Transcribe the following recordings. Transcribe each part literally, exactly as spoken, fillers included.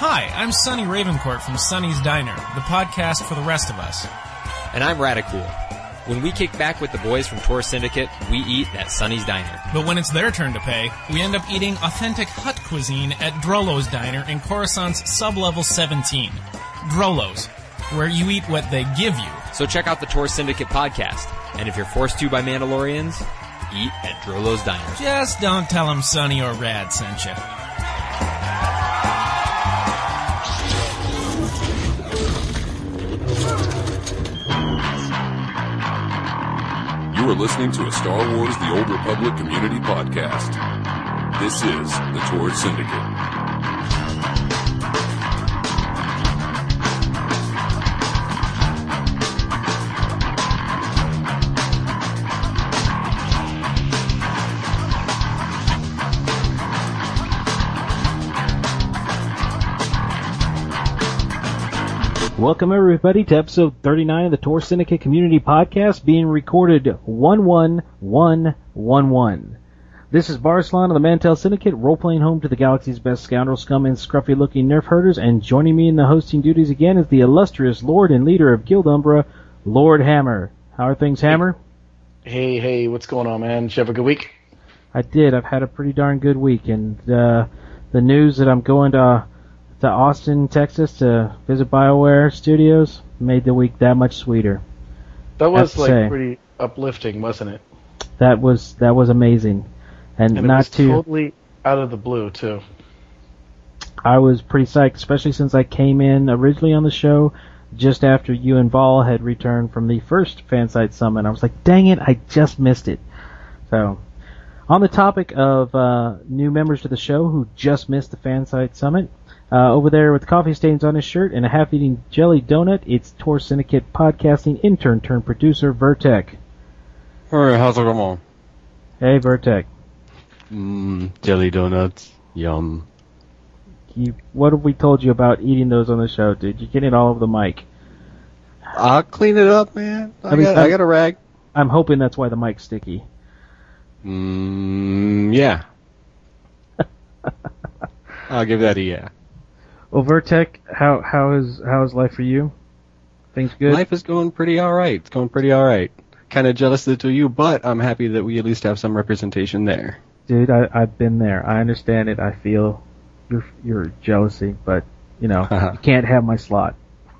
Hi, I'm Sonny Ravencourt from Sonny's Diner, the podcast for the rest of us. And I'm Radicool. When we kick back with the boys from Tour Syndicate, we eat at Sonny's Diner. But when it's their turn to pay, we end up eating authentic hut cuisine at Drolo's Diner in Coruscant's sub-level seventeen. Drolo's, where you eat what they give you. So check out the Tour Syndicate podcast. And if you're forced to by Mandalorians, eat at Drolo's Diner. Just don't tell them Sonny or Rad sent you. You are listening to a Star Wars The Old Republic community podcast. This is the Tour Syndicate. Welcome everybody to episode thirty-nine of the Tour Syndicate Community Podcast, being recorded one one one one one. This is Barslan of the Mantel Syndicate, role-playing home to the galaxy's best scoundrel scum and scruffy-looking nerf herders, and joining me in the hosting duties again is the illustrious Lord and leader of Guild Umbra, Lord Hammer. How are things, Hammer? Hey, hey, what's going on, man? Did you have a good week? I did. I've had a pretty darn good week, and uh, the news that I'm going to... Uh, to Austin, Texas to visit BioWare Studios made the week that much sweeter. That was like say. pretty uplifting, wasn't it? That was that was amazing. And, and not it was to totally out of the blue too. I was pretty psyched, especially since I came in originally on the show just after you and Vol had returned from the first Fansite Summit. I was like, dang it, I just missed it. So, on the topic of uh, new members to the show who just missed the Fansite Summit, Uh, over there with coffee stains on his shirt and a half-eaten jelly donut, it's Tour Syndicate podcasting intern turned producer, Vertek. Alright, how's it going? Hey, Vertek. Mmm, jelly donuts. Yum. You, what have we told you about eating those on the show, dude? You're getting it all over the mic. I'll clean it up, man. I, I mean, got, I got a rag. I'm hoping that's why the mic's sticky. Mmm, yeah. I'll give that a yeah. Well, Vertek, how how is how is life for you? Things good? Life is going pretty alright. It's going pretty alright. Kind of jealous of you, but I'm happy that we at least have some representation there. Dude, I, I've been there. I understand it. I feel your your jealousy, but, you know, you can't have my slot.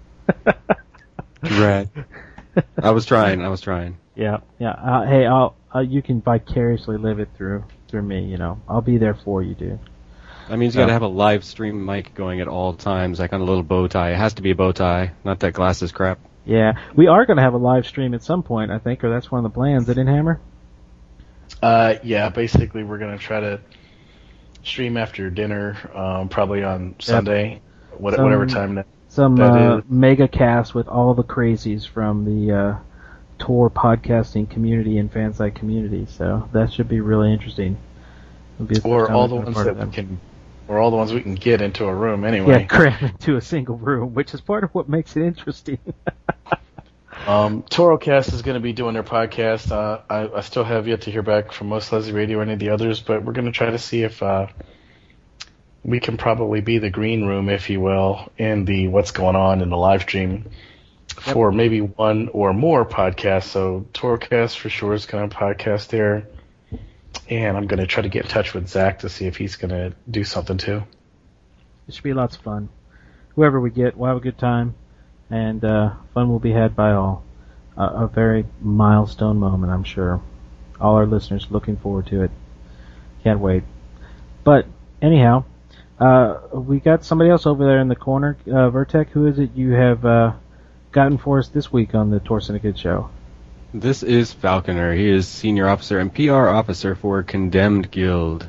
Right. I was trying. I was trying. Yeah, yeah. Uh, hey, I'll uh, you can vicariously live it through through me, you know. I'll be there for you, dude. That means you gotta have a live stream mic going at all times, like on a little bow tie. It has to be a bow tie, not that glasses crap. Yeah, we are gonna have a live stream at some point, I think, or that's one of the plans. Isn't it, Hammer? Uh, yeah, basically we're gonna try to stream after dinner, um, probably on Sunday, what, some, whatever time that. Some that uh, is. mega cast with all the crazies from the uh, tour podcasting community and fansite community. So that should be really interesting. Be or all the ones that we can. Or all the ones we can get into a room anyway. Yeah, cram into a single room, which is part of what makes it interesting. um, ToroCast is going to be doing their podcast. Uh, I, I still have yet to hear back from Most Leslie Radio or any of the others, but we're going to try to see if uh, we can probably be the green room, if you will, in the what's going on in the live stream yep. for maybe one or more podcasts. So ToroCast for sure is going to podcast there. And I'm going to try to get in touch with Zach to see if he's going to do something too. It should be lots of fun. Whoever we get, we'll have a good time, and uh, fun will be had by all. Uh, a very milestone moment, I'm sure. All our listeners looking forward to it. Can't wait. But anyhow, uh, we got somebody else over there in the corner. Uh, Vertek, who is it you have uh, gotten for us this week on the Tour Syndicate show? This is Falconer. He is Senior Officer and P R Officer for Condemned Guild.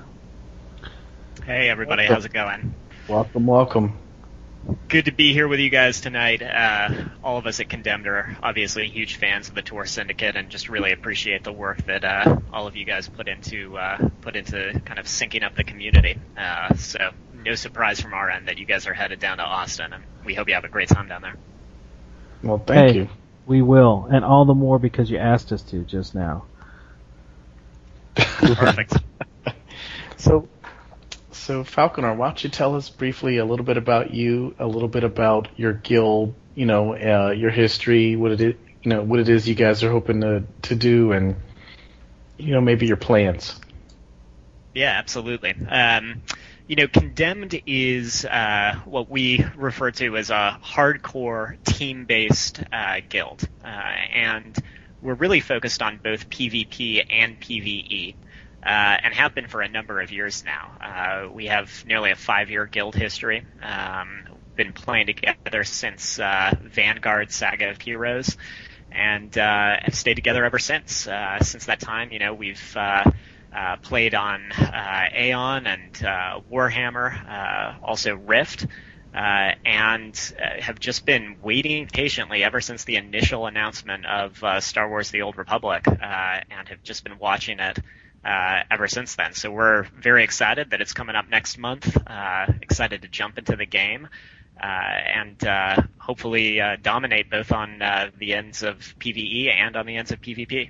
Hey everybody, how's it going? Welcome, welcome. Good to be here with you guys tonight. Uh, all of us at Condemned are obviously huge fans of the Tour Syndicate and just really appreciate the work that uh, all of you guys put into uh, put into kind of syncing up the community. Uh, so no surprise from our end that you guys are headed down to Austin, and we hope you have a great time down there. Well, thank hey. you. We will, and all the more because you asked us to just now. Perfect. So, So, Falconer, why don't you tell us briefly a little bit about you, a little bit about your guild, you know, uh, your history, what it is, you know, what it is you guys are hoping to to do, and you know, maybe your plans. Yeah, absolutely. Um, you know, Condemned is uh, what we refer to as a hardcore team-based uh, guild, uh, and we're really focused on both PvP and PvE. Uh, and have been for a number of years now. Uh, we have nearly a five-year guild history. Um, been playing together since uh, Vanguard Saga of Heroes, and uh, have stayed together ever since. Uh, since that time, you know, we've uh, uh, played on uh, Aeon and uh, Warhammer, uh, also Rift, uh, and uh, have just been waiting patiently ever since the initial announcement of uh, Star Wars: The Old Republic, uh, and have just been watching it Uh, ever since then. So we're very excited that it's coming up next month, uh, excited to jump into the game, uh, and uh, hopefully uh, dominate both on uh, the ends of PvE and on the ends of PvP.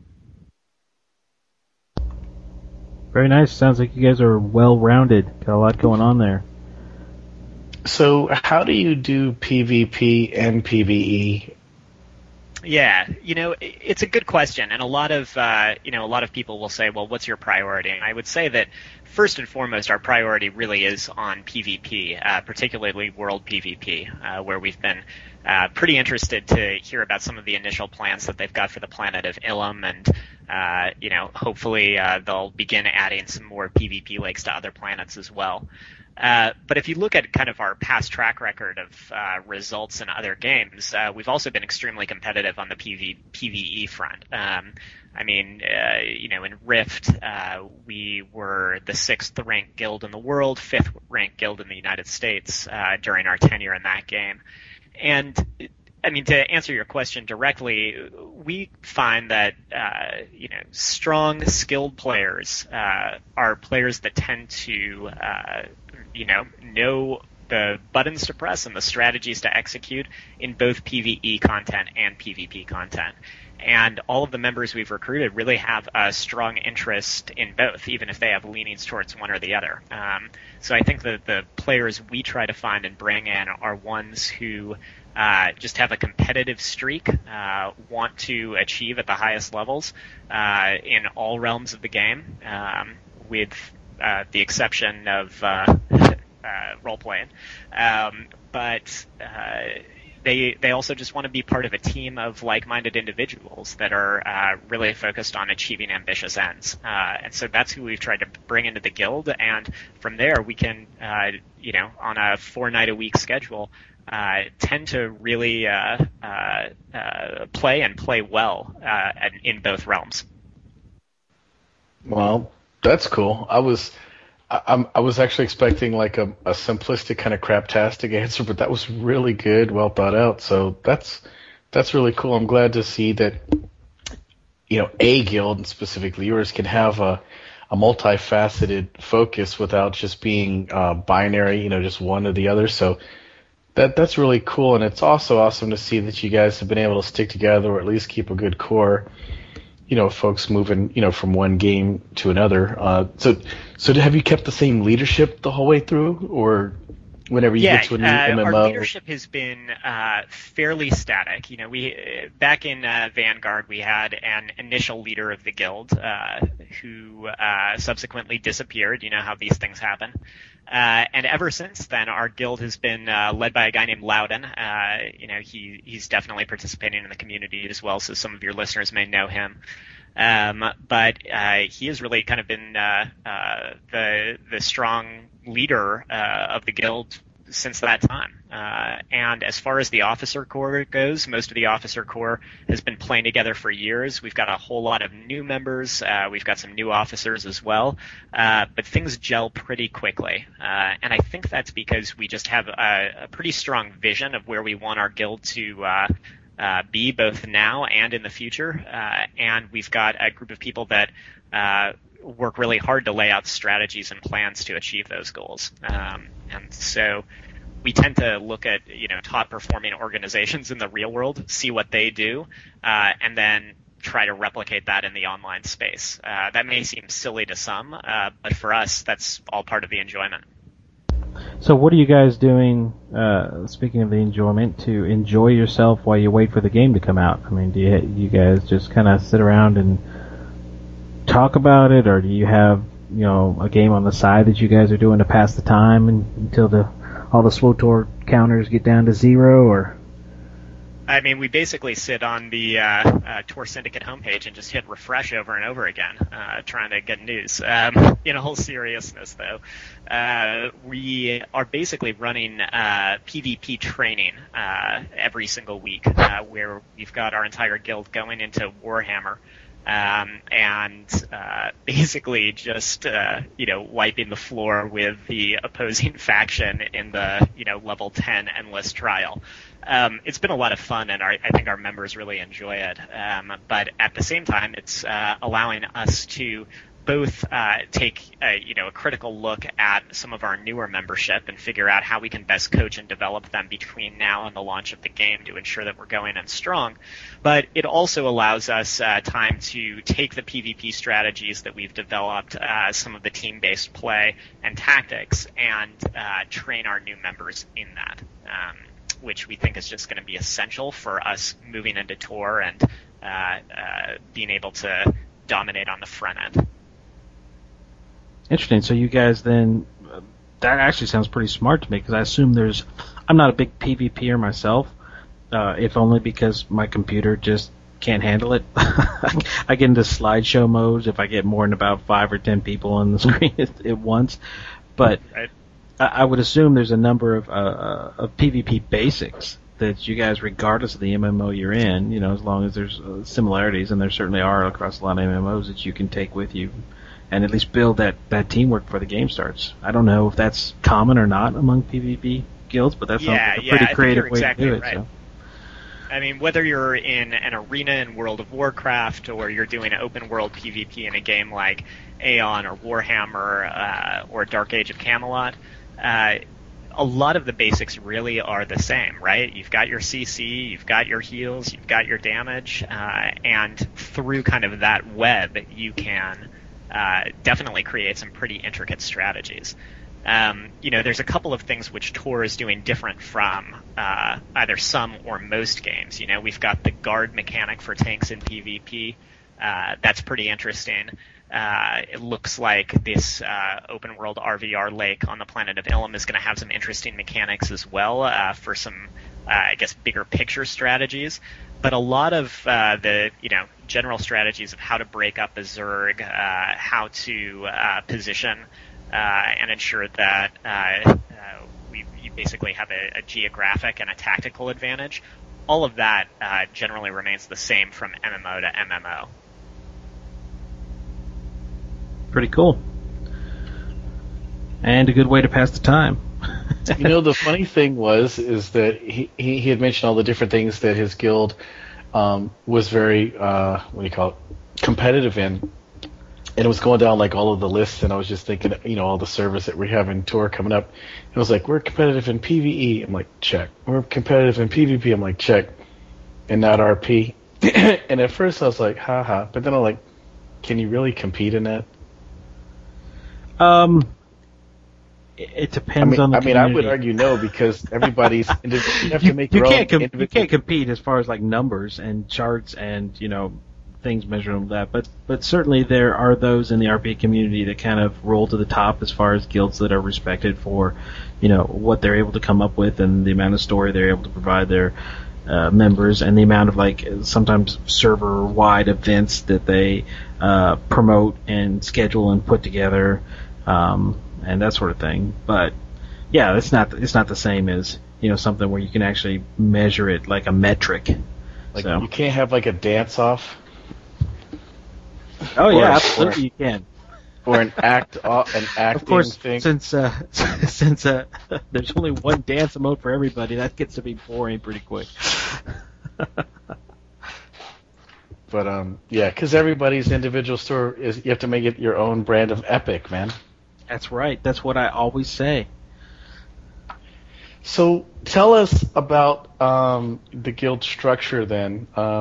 Very nice. Sounds like you guys are well-rounded. Got a lot going on there. So how do you do PvP and PvE? Yeah, you know, it's a good question, and a lot of uh, you know, a lot of people will say, "Well, what's your priority?" And I would say that first and foremost, our priority really is on PvP, uh, particularly World PvP, uh, where we've been uh, pretty interested to hear about some of the initial plans that they've got for the planet of Ilum, and uh, you know, hopefully uh, they'll begin adding some more PvP lakes to other planets as well. Uh, but if you look at kind of our past track record of uh, results in other games, uh, we've also been extremely competitive on the PV, PvE front. Um, I mean, uh, you know, in Rift, uh, we were the sixth ranked guild in the world, fifth ranked guild in the United States uh, during our tenure in that game. And I mean, to answer your question directly, we find that, uh, you know, strong, skilled players uh, are players that tend to, uh, you know, know the buttons to press and the strategies to execute in both PvE content and PvP content. And all of the members we've recruited really have a strong interest in both, even if they have leanings towards one or the other. Um, so I think that the players we try to find and bring in are ones who uh, just have a competitive streak, uh, want to achieve at the highest levels uh, in all realms of the game, um, with uh, the exception of uh, uh, role-playing. Um, but uh, They they also just want to be part of a team of like-minded individuals that are uh, really focused on achieving ambitious ends, uh, and so that's who we've tried to bring into the guild. And from there, we can, uh, you know, on a four-night-a-week schedule, uh, tend to really uh, uh, uh, play and play well uh, in both realms. Well, that's cool. I was. I, I was actually expecting like a, a simplistic kind of craptastic answer, but that was really good, well thought out. So that's that's really cool. I'm glad to see that, you know, a guild, and specifically yours, can have a, a multifaceted focus without just being uh, binary, you know, just one or the other. So that that's really cool, and it's also awesome to see that you guys have been able to stick together or at least keep a good core. You know, folks moving, you know, from one game to another. Uh, so, so have you kept the same leadership the whole way through, or whenever you yeah, get to a new uh, M M O? Our leadership has been uh, fairly static. You know, we back in uh, Vanguard, we had an initial leader of the guild uh, who uh, subsequently disappeared. You know how these things happen. Uh, and ever since then, our guild has been uh, led by a guy named Loudon. Uh, you know, he he's definitely participating in the community as well, so some of your listeners may know him. Um, but uh, he has really kind of been uh, uh, the the strong leader uh, of the guild since that time. Uh, and as far as the officer corps goes, most of the officer corps has been playing together for years. We've got a whole lot of new members. Uh, we've got some new officers as well. Uh, but things gel pretty quickly. Uh, and I think that's because we just have a, a pretty strong vision of where we want our guild to uh, uh, be, both now and in the future. Uh, and we've got a group of people that uh, work really hard to lay out strategies and plans to achieve those goals. Um, and so we tend to look at, you know, top performing organizations in the real world, see what they do, uh, and then try to replicate that in the online space. Uh, that may seem silly to some, uh, but for us, that's all part of the enjoyment. So what are you guys doing, uh, speaking of the enjoyment, to enjoy yourself while you wait for the game to come out? I mean, do you, you guys just kind of sit around and talk about it, or do you have, you know, a game on the side that you guys are doing to pass the time and, until the all the SWTOR counters get down to zero, or? I mean, we basically sit on the uh, uh, Tor Syndicate homepage and just hit refresh over and over again, uh, trying to get news. Um, in all seriousness, though, uh, we are basically running uh, PvP training uh, every single week, uh, where we've got our entire guild going into Warhammer. Um, and uh, basically just uh, you know wiping the floor with the opposing faction in the you know level ten endless trial. Um, it's been a lot of fun, and our, I think our members really enjoy it. Um, but at the same time, it's uh, allowing us to both uh, take a, you know a critical look at some of our newer membership and figure out how we can best coach and develop them between now and the launch of the game to ensure that we're going in strong. But it also allows us uh, time to take the PvP strategies that we've developed, uh, some of the team-based play and tactics, and uh, train our new members in that, um, which we think is just going to be essential for us moving into Tor and uh, uh, being able to dominate on the front end. Interesting. So you guys then, uh, that actually sounds pretty smart to me, because I assume there's, I'm not a big PvPer myself, uh, if only because my computer just can't handle it. I get into slideshow modes if I get more than about five or ten people on the screen at, at once. But Right. I, I would assume there's a number of, uh, of PvP basics that you guys, regardless of the M M O you're in, you know, as long as there's uh, similarities, and there certainly are across a lot of M M Os, that you can take with you and at least build that, that teamwork before the game starts. I don't know if that's common or not among PvP guilds, but that sounds Yeah, like a yeah, pretty I think creative you're way exactly to do it. right. So. I mean, whether you're in an arena in World of Warcraft, or you're doing open world PvP in a game like Aeon or Warhammer uh, or Dark Age of Camelot, uh, a lot of the basics really are the same, right? You've got your C C, you've got your heals, you've got your damage, uh, and through kind of that web, you can uh, definitely create some pretty intricate strategies. Um, you know, there's a couple of things which Tor is doing different from uh, either some or most games. You know, we've got the guard mechanic for tanks in PvP. Uh, that's pretty interesting. Uh, it looks like this uh, open world R V R lake on the planet of Ilum is going to have some interesting mechanics as well uh, for some, uh, I guess, bigger picture strategies. But a lot of uh, the, you know, general strategies of how to break up a Zerg, uh, how to uh, position uh, and ensure that uh, uh, we you basically have a, a geographic and a tactical advantage, all of that uh, generally remains the same from M M O to M M O. Pretty cool. And a good way to pass the time. You know, the funny thing was is that he, he, he had mentioned all the different things that his guild um, was very, uh, what do you call it, competitive in. And it was going down like all of the lists, and I was just thinking, you know, all the servers that we have in Tor coming up. It was like, we're competitive in PvE. I'm like, check. We're competitive in PvP. I'm like, check. And not R P. And at first I was like, haha. But then I'm like, can you really compete in that? Um, it, it depends I mean, on the I mean, I community. would argue no, because everybody's you have to make you your can't own com- individual. you can't compete as far as like numbers and charts and, you know, things measured on that. But but certainly there are those in the R P community that kind of roll to the top as far as guilds that are respected for, you know, what they're able to come up with and the amount of story they're able to provide their uh, members, and the amount of like sometimes server-wide events that they uh, promote and schedule and put together. Um, and that sort of thing. But yeah, it's not it's not the same as, you know, something where you can actually measure it like a metric. Like so. You can't have like a dance off. Oh or, yeah, absolutely or, you can. Or an act off, an acting Of course, thing. since uh, since uh, there's only one dance mode for everybody, that gets to be boring pretty quick. But um, yeah, because everybody's individual store is you have to make it your own brand of epic, man. That's right. That's what I always say. So tell us about um, the guild structure then. Um,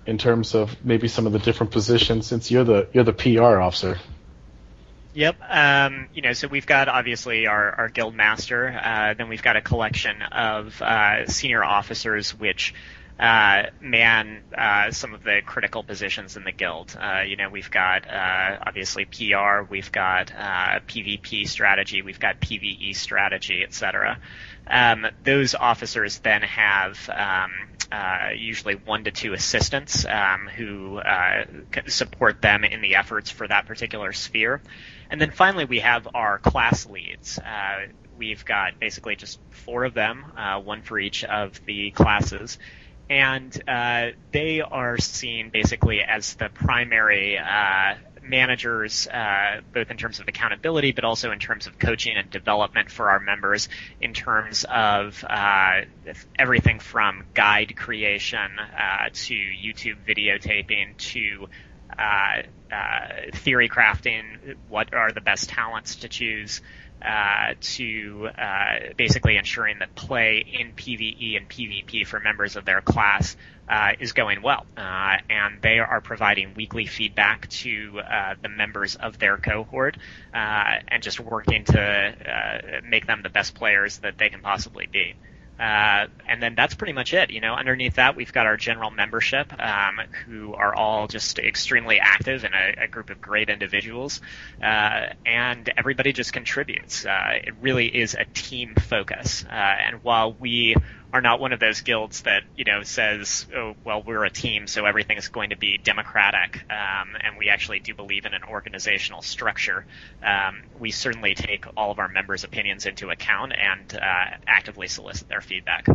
in terms of maybe some of the different positions, since you're the you're the P R officer? Yep. Um, you know, so we've got obviously our, our guild master. Uh, then we've got a collection of uh, senior officers which uh, man uh, some of the critical positions in the guild. Uh, you know, we've got uh, obviously P R, we've got uh, PvP strategy, we've got PvE strategy, et cetera. Um, those officers then have um, uh, usually one to two assistants um, who uh, support them in the efforts for that particular sphere. And then finally, we have our class leads. Uh, we've got basically just four of them, uh, one for each of the classes. And uh, they are seen basically as the primary uh, managers, uh, both in terms of accountability, but also in terms of coaching and development for our members, in terms of uh, everything from guide creation uh, to YouTube videotaping to uh, uh, theory crafting, what are the best talents to choose, Uh, to uh, basically ensuring that play in PvE and PvP for members of their class uh, is going well. Uh, and they are providing weekly feedback to uh, the members of their cohort uh, and just working to uh, make them the best players that they can possibly be. Uh, and then that's pretty much it. You know, underneath that, we've got our general membership, um, who are all just extremely active and a, a group of great individuals. Uh, and everybody just contributes. Uh, it really is a team focus. Uh, and while we are not one of those guilds that, you know, says, oh, well, we're a team, so everything's going to be democratic, um, and we actually do believe in an organizational structure, um, we certainly take all of our members' opinions into account and uh, actively solicit their feedback.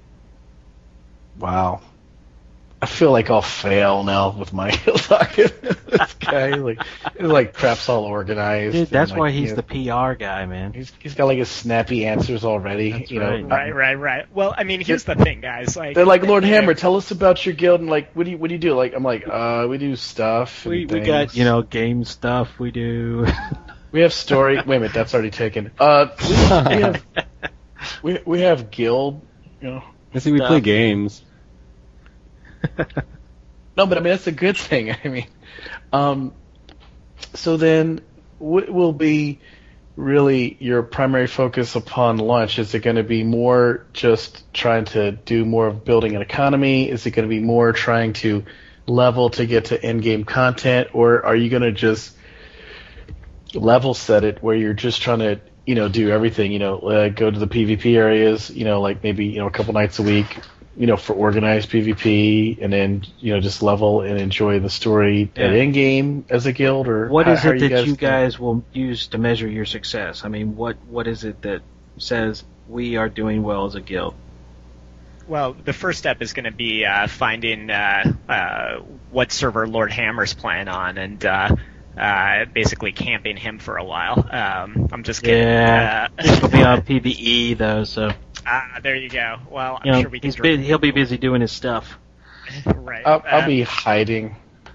Wow. I feel like I'll fail now with my talking to this guy. Like, it's like crap's all organized. Dude, that's like, why he's you know, the P R guy, man. He's he's got like his snappy answers already. That's you know, right. Right, right, right. Well, I mean, here's the thing, guys. Like, they're like, Lord you know, Hammer, tell us about your guild, and like, what do you what do you do? Like, I'm like, uh, we do stuff. And We we things. got, you know, game stuff we do. We have story. Wait a minute, that's already taken. Uh, we, we have we we have guild. You know. I see we play games. No, but I mean that's a good thing. I mean, um, so then, what will be really your primary focus upon launch? Is it going to be more just trying to do more of building an economy? Is it going to be more trying to level to get to end-game content, or are you going to just level set it where you're just trying to, you know, do everything? You know, uh, go to the PvP areas. You know, like maybe you know a couple nights a week. You know, for organized PvP, and then you know just level and enjoy the story Yeah. at end game as a guild, or What how, is how are it that guys you doing? guys will use to measure your success? I mean, what what is it that says we are doing well as a guild? Well, the first step is going to be uh, finding uh, uh, what server Lord Hammer's playing on, and uh, uh, basically camping him for a while. Um, I'm just kidding. Yeah, Uh, he'll be on PvE though, so ah, there you go. Well, I'm you know sure we can. he's bu- he'll be busy doing his stuff. right. I'll, I'll Uh, be hiding.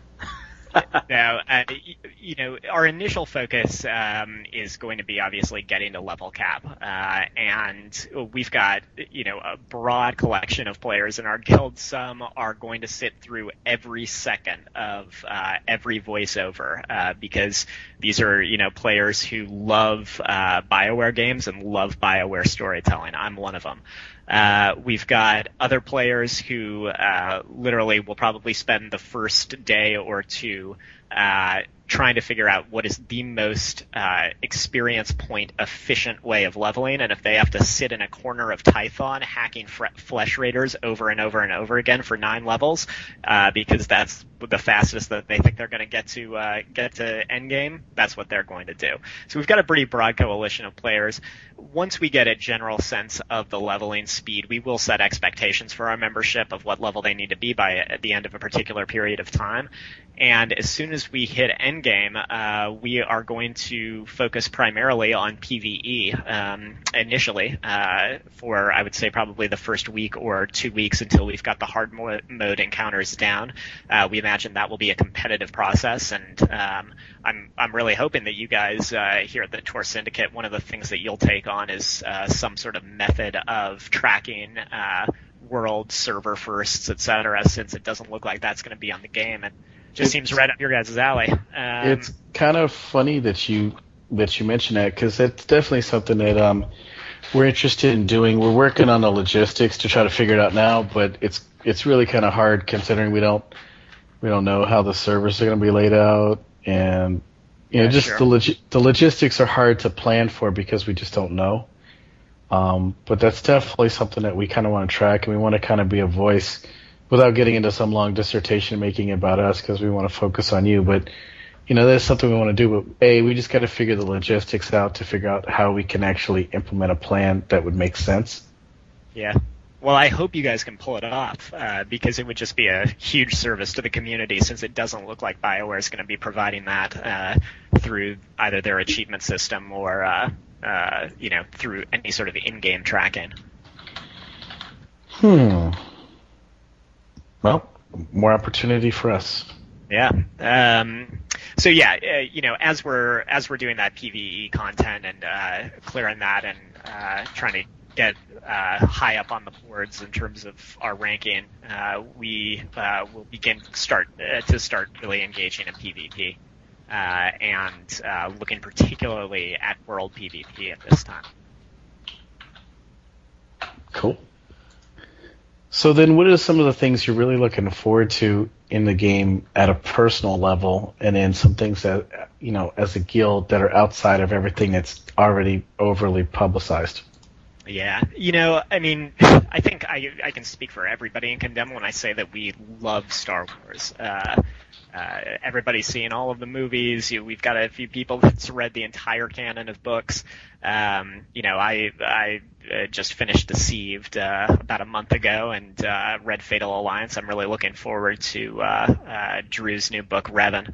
No, uh, y- you know, our initial focus um, is going to be obviously getting to level cap, uh, and we've got, you know, a broad collection of players in our guild. Some are going to sit through every second of uh, every voiceover uh, because these are, you know, players who love uh, BioWare games and love BioWare storytelling. I'm one of them. Uh, we've got other players who uh, literally will probably spend the first day or two uh, trying to figure out what is the most uh, experience point efficient way of leveling, and if they have to sit in a corner of Tython hacking fre- Flesh Raiders over and over and over again for nine levels, uh, because that's the fastest that they think they're going to get to uh, get to endgame, that's what they're going to do. So we've got a pretty broad coalition of players. Once we get a general sense of the leveling speed, we will set expectations for our membership of what level they need to be by at the end of a particular period of time. And as soon as we hit endgame, uh, we are going to focus primarily on PvE um, initially uh, for, I would say, probably the first week or two weeks until we've got the hard mo- mode encounters down. Uh, we imagine that will be a competitive process, and um, I'm I'm really hoping that you guys uh, here at the Tor Syndicate, one of the things that you'll take on is uh, some sort of method of tracking uh, world server firsts, et cetera, since it doesn't look like that's going to be on the game, and just It's- seems right up your guys' alley. Um, It's kind of funny that you that you mention that, because it's definitely something that um we're interested in doing. We're working on the logistics to try to figure it out now, but it's it's really kind of hard considering we don't we don't know how the servers are going to be laid out, and you know Yeah, just sure. the log- the logistics are hard to plan for because we just don't know. Um, but that's definitely something that we kind of want to track, and we want to kind of be a voice without getting into some long dissertation making it about us, because we want to focus on you. But you know, that's something we want to do. But A, we just got to figure the logistics out to figure out how we can actually implement a plan that would make sense. Yeah. Well, I hope you guys can pull it off, uh, because it would just be a huge service to the community, since it doesn't look like BioWare is going to be providing that uh, through either their achievement system or, uh, uh, you know, through any sort of in-game tracking. Hmm. Well, more opportunity for us. Yeah. Um, so yeah, uh, you know, as we're as we're doing that PvE content and uh, clearing that and uh, trying to get uh, high up on the boards in terms of our ranking, uh, we uh, will begin start uh, to start really engaging in PvP uh, and uh, looking particularly at world PvP at this time. Cool. So then, what are some of the things you're really looking forward to in the game at a personal level, and then some things that, you know, as a guild that are outside of everything that's already overly publicized? Yeah, you know, I mean, I think I I can speak for everybody in Condemn when I say that we love Star Wars. Uh, uh, everybody's seen all of the movies. You, we've got a few people that's read the entire canon of books. Um, you know, I I uh, just finished Deceived uh, about a month ago and uh, read Fatal Alliance. I'm really looking forward to uh, uh, Drew's new book, Revan.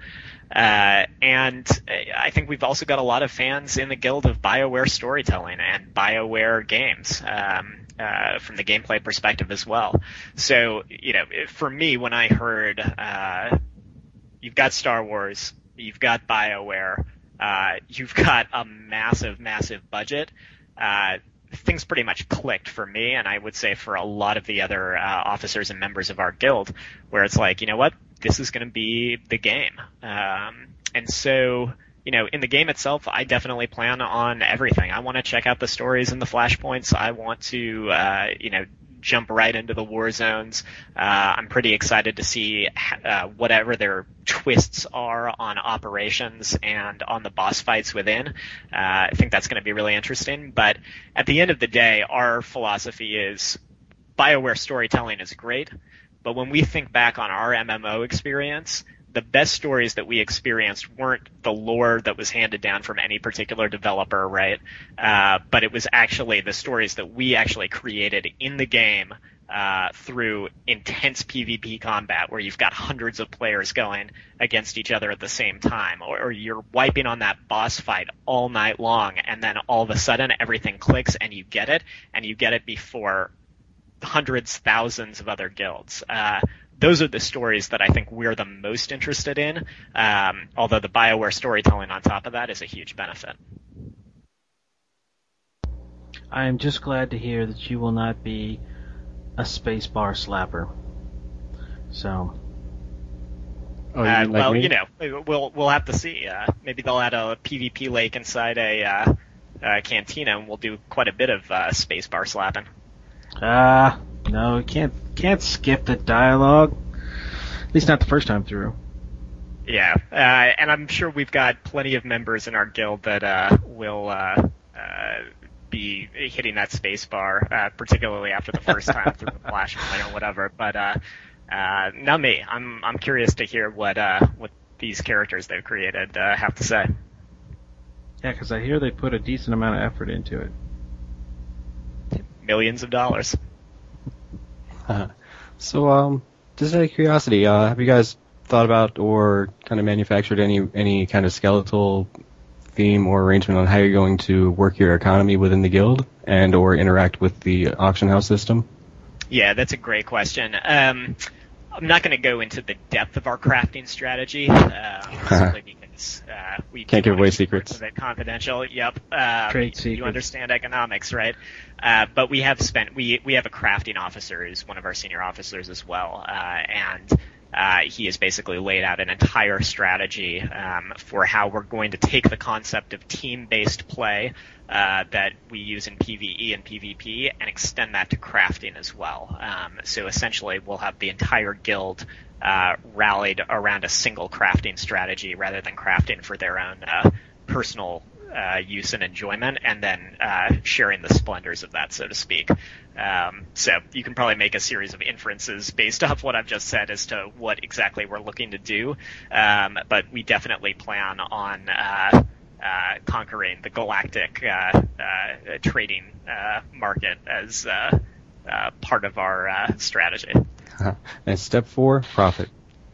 Uh, and I think we've also got a lot of fans in the guild of BioWare storytelling and BioWare games, um, uh, from the gameplay perspective as well. So, you know, for me, when I heard, uh, you've got Star Wars, you've got BioWare, uh, you've got a massive, massive budget, uh, things pretty much clicked for me, and I would say for a lot of the other uh, officers and members of our guild, where it's like, you know what, this is going to be the game. Um, and so, you know, in the game itself, I definitely plan on everything. I want to check out the stories and the flashpoints. I want to, uh, you know, jump right into the war zones. Uh, I'm pretty excited to see uh, whatever their twists are on operations and on the boss fights within. Uh, I think that's going to be really interesting. But at the end of the day, our philosophy is BioWare storytelling is great, but when we think back on our M M O experience, the best stories that we experienced weren't the lore that was handed down from any particular developer, right? Uh, but it was actually the stories that we actually created in the game uh, through intense PvP combat, where you've got hundreds of players going against each other at the same time, or, or you're wiping on that boss fight all night long, and then all of a sudden everything clicks and you get it, and you get it before hundreds, thousands of other guilds. Uh, those are the stories that I think we're the most interested in, um, although the BioWare storytelling on top of that is a huge benefit. I am just glad to hear that you will not be a spacebar slapper. So, Oh, you uh, mean like well, me? you know, we'll we'll have to see. Uh, maybe they'll add a PvP lake inside a uh, uh, cantina, and we'll do quite a bit of uh, spacebar slapping. ah, no, you can't can't skip the dialogue. At least not the first time through. Yeah, uh, and I'm sure we've got plenty of members in our guild that uh, will uh, uh, be hitting that space bar, uh, particularly after the first time through the flashpoint or whatever. But uh, uh, not me. I'm I'm curious to hear what uh, what these characters they've created uh, have to say. Yeah, because I hear they put a decent amount of effort into it. Millions of dollars. So, um, just out of curiosity, uh, have you guys thought about or kind of manufactured any any kind of skeletal theme or arrangement on how you're going to work your economy within the guild and or interact with the auction house system? Yeah, that's a great question. Um, I'm not going to go into the depth of our crafting strategy, uh, simply because because uh, we Can't do give wanna away keep secrets. parts of it confidential. Yep. Um, Trade You secrets. understand economics, right? Uh, but we have spent we we have a crafting officer who's one of our senior officers as well, uh, and uh, he has basically laid out an entire strategy um, for how we're going to take the concept of team-based play uh, that we use in PvE and PvP and extend that to crafting as well. Um, so essentially, we'll have the entire guild uh, rallied around a single crafting strategy rather than crafting for their own uh, personal uh, use and enjoyment, and then uh, sharing the splendors of that, so to speak. Um, so you can probably make a series of inferences based off what I've just said as to what exactly we're looking to do. Um, but we definitely plan on uh, uh, conquering the galactic uh, uh, trading uh, market as uh, uh, part of our uh, strategy. And step four, profit.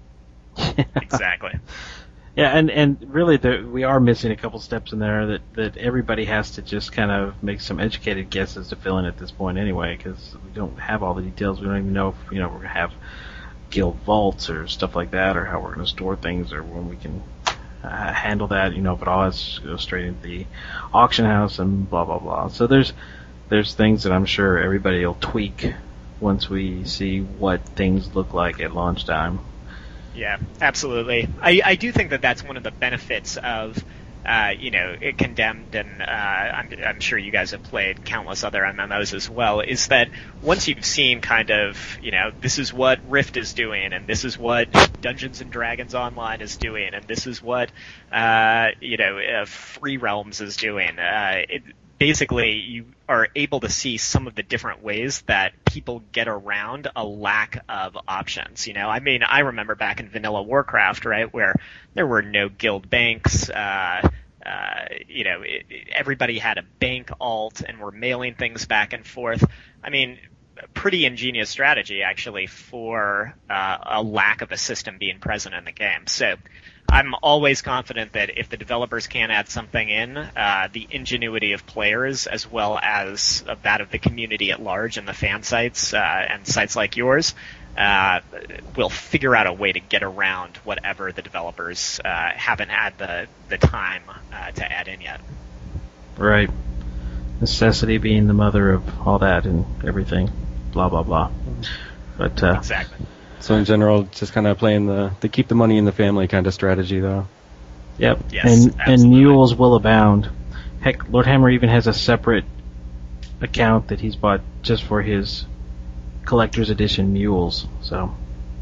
Exactly. Yeah, and, and really there, we are missing a couple steps in there that, that everybody has to just kind of make some educated guesses to fill in at this point anyway, because we don't have all the details. We don't even know if, you know, we're going to have guild vaults or stuff like that, or how we're going to store things, or when we can uh, handle that, you know, if it all has to go straight into the auction house and blah, blah, blah. So there's there's things that I'm sure everybody will tweak once we see what things look like at launch time. Yeah, absolutely. I, I do think that that's one of the benefits of, uh, you know, it Condemned, and uh, I'm, I'm sure you guys have played countless other M M Os as well, is that once you've seen kind of, you know, this is what Rift is doing, and this is what Dungeons and Dragons Online is doing, and this is what, uh, you know, uh, Free Realms is doing, uh, it, basically you are able to see some of the different ways that people get around a lack of options. You know, I mean, I remember back in vanilla Warcraft, right, where there were no guild banks, uh, uh, you know, it, it, everybody had a bank alt and were mailing things back and forth. I mean, pretty ingenious strategy actually for uh, a lack of a system being present in the game. So I'm always confident that if the developers can add something in, uh, the ingenuity of players as well as of that of the community at large and the fan sites uh, and sites like yours uh, will figure out a way to get around whatever the developers uh, haven't had the, the time uh, to add in yet. Right. Necessity being the mother of all that and everything. Blah, blah, blah. But uh, Exactly. So in general, just kind of playing the, the keep the money in the family kind of strategy, though. Yep. Yes, and and absolutely. mules will abound. Heck, Lord Hammer even has a separate account that he's bought just for his collector's edition mules. So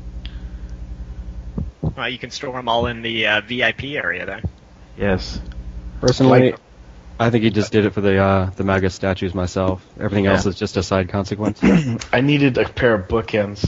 Well, you can store them all in the uh, V I P area then. yes. Personally, Like- I think he just did it for the uh, the mega statues myself. Everything else Yeah. is just a side consequence. I needed a pair of bookends.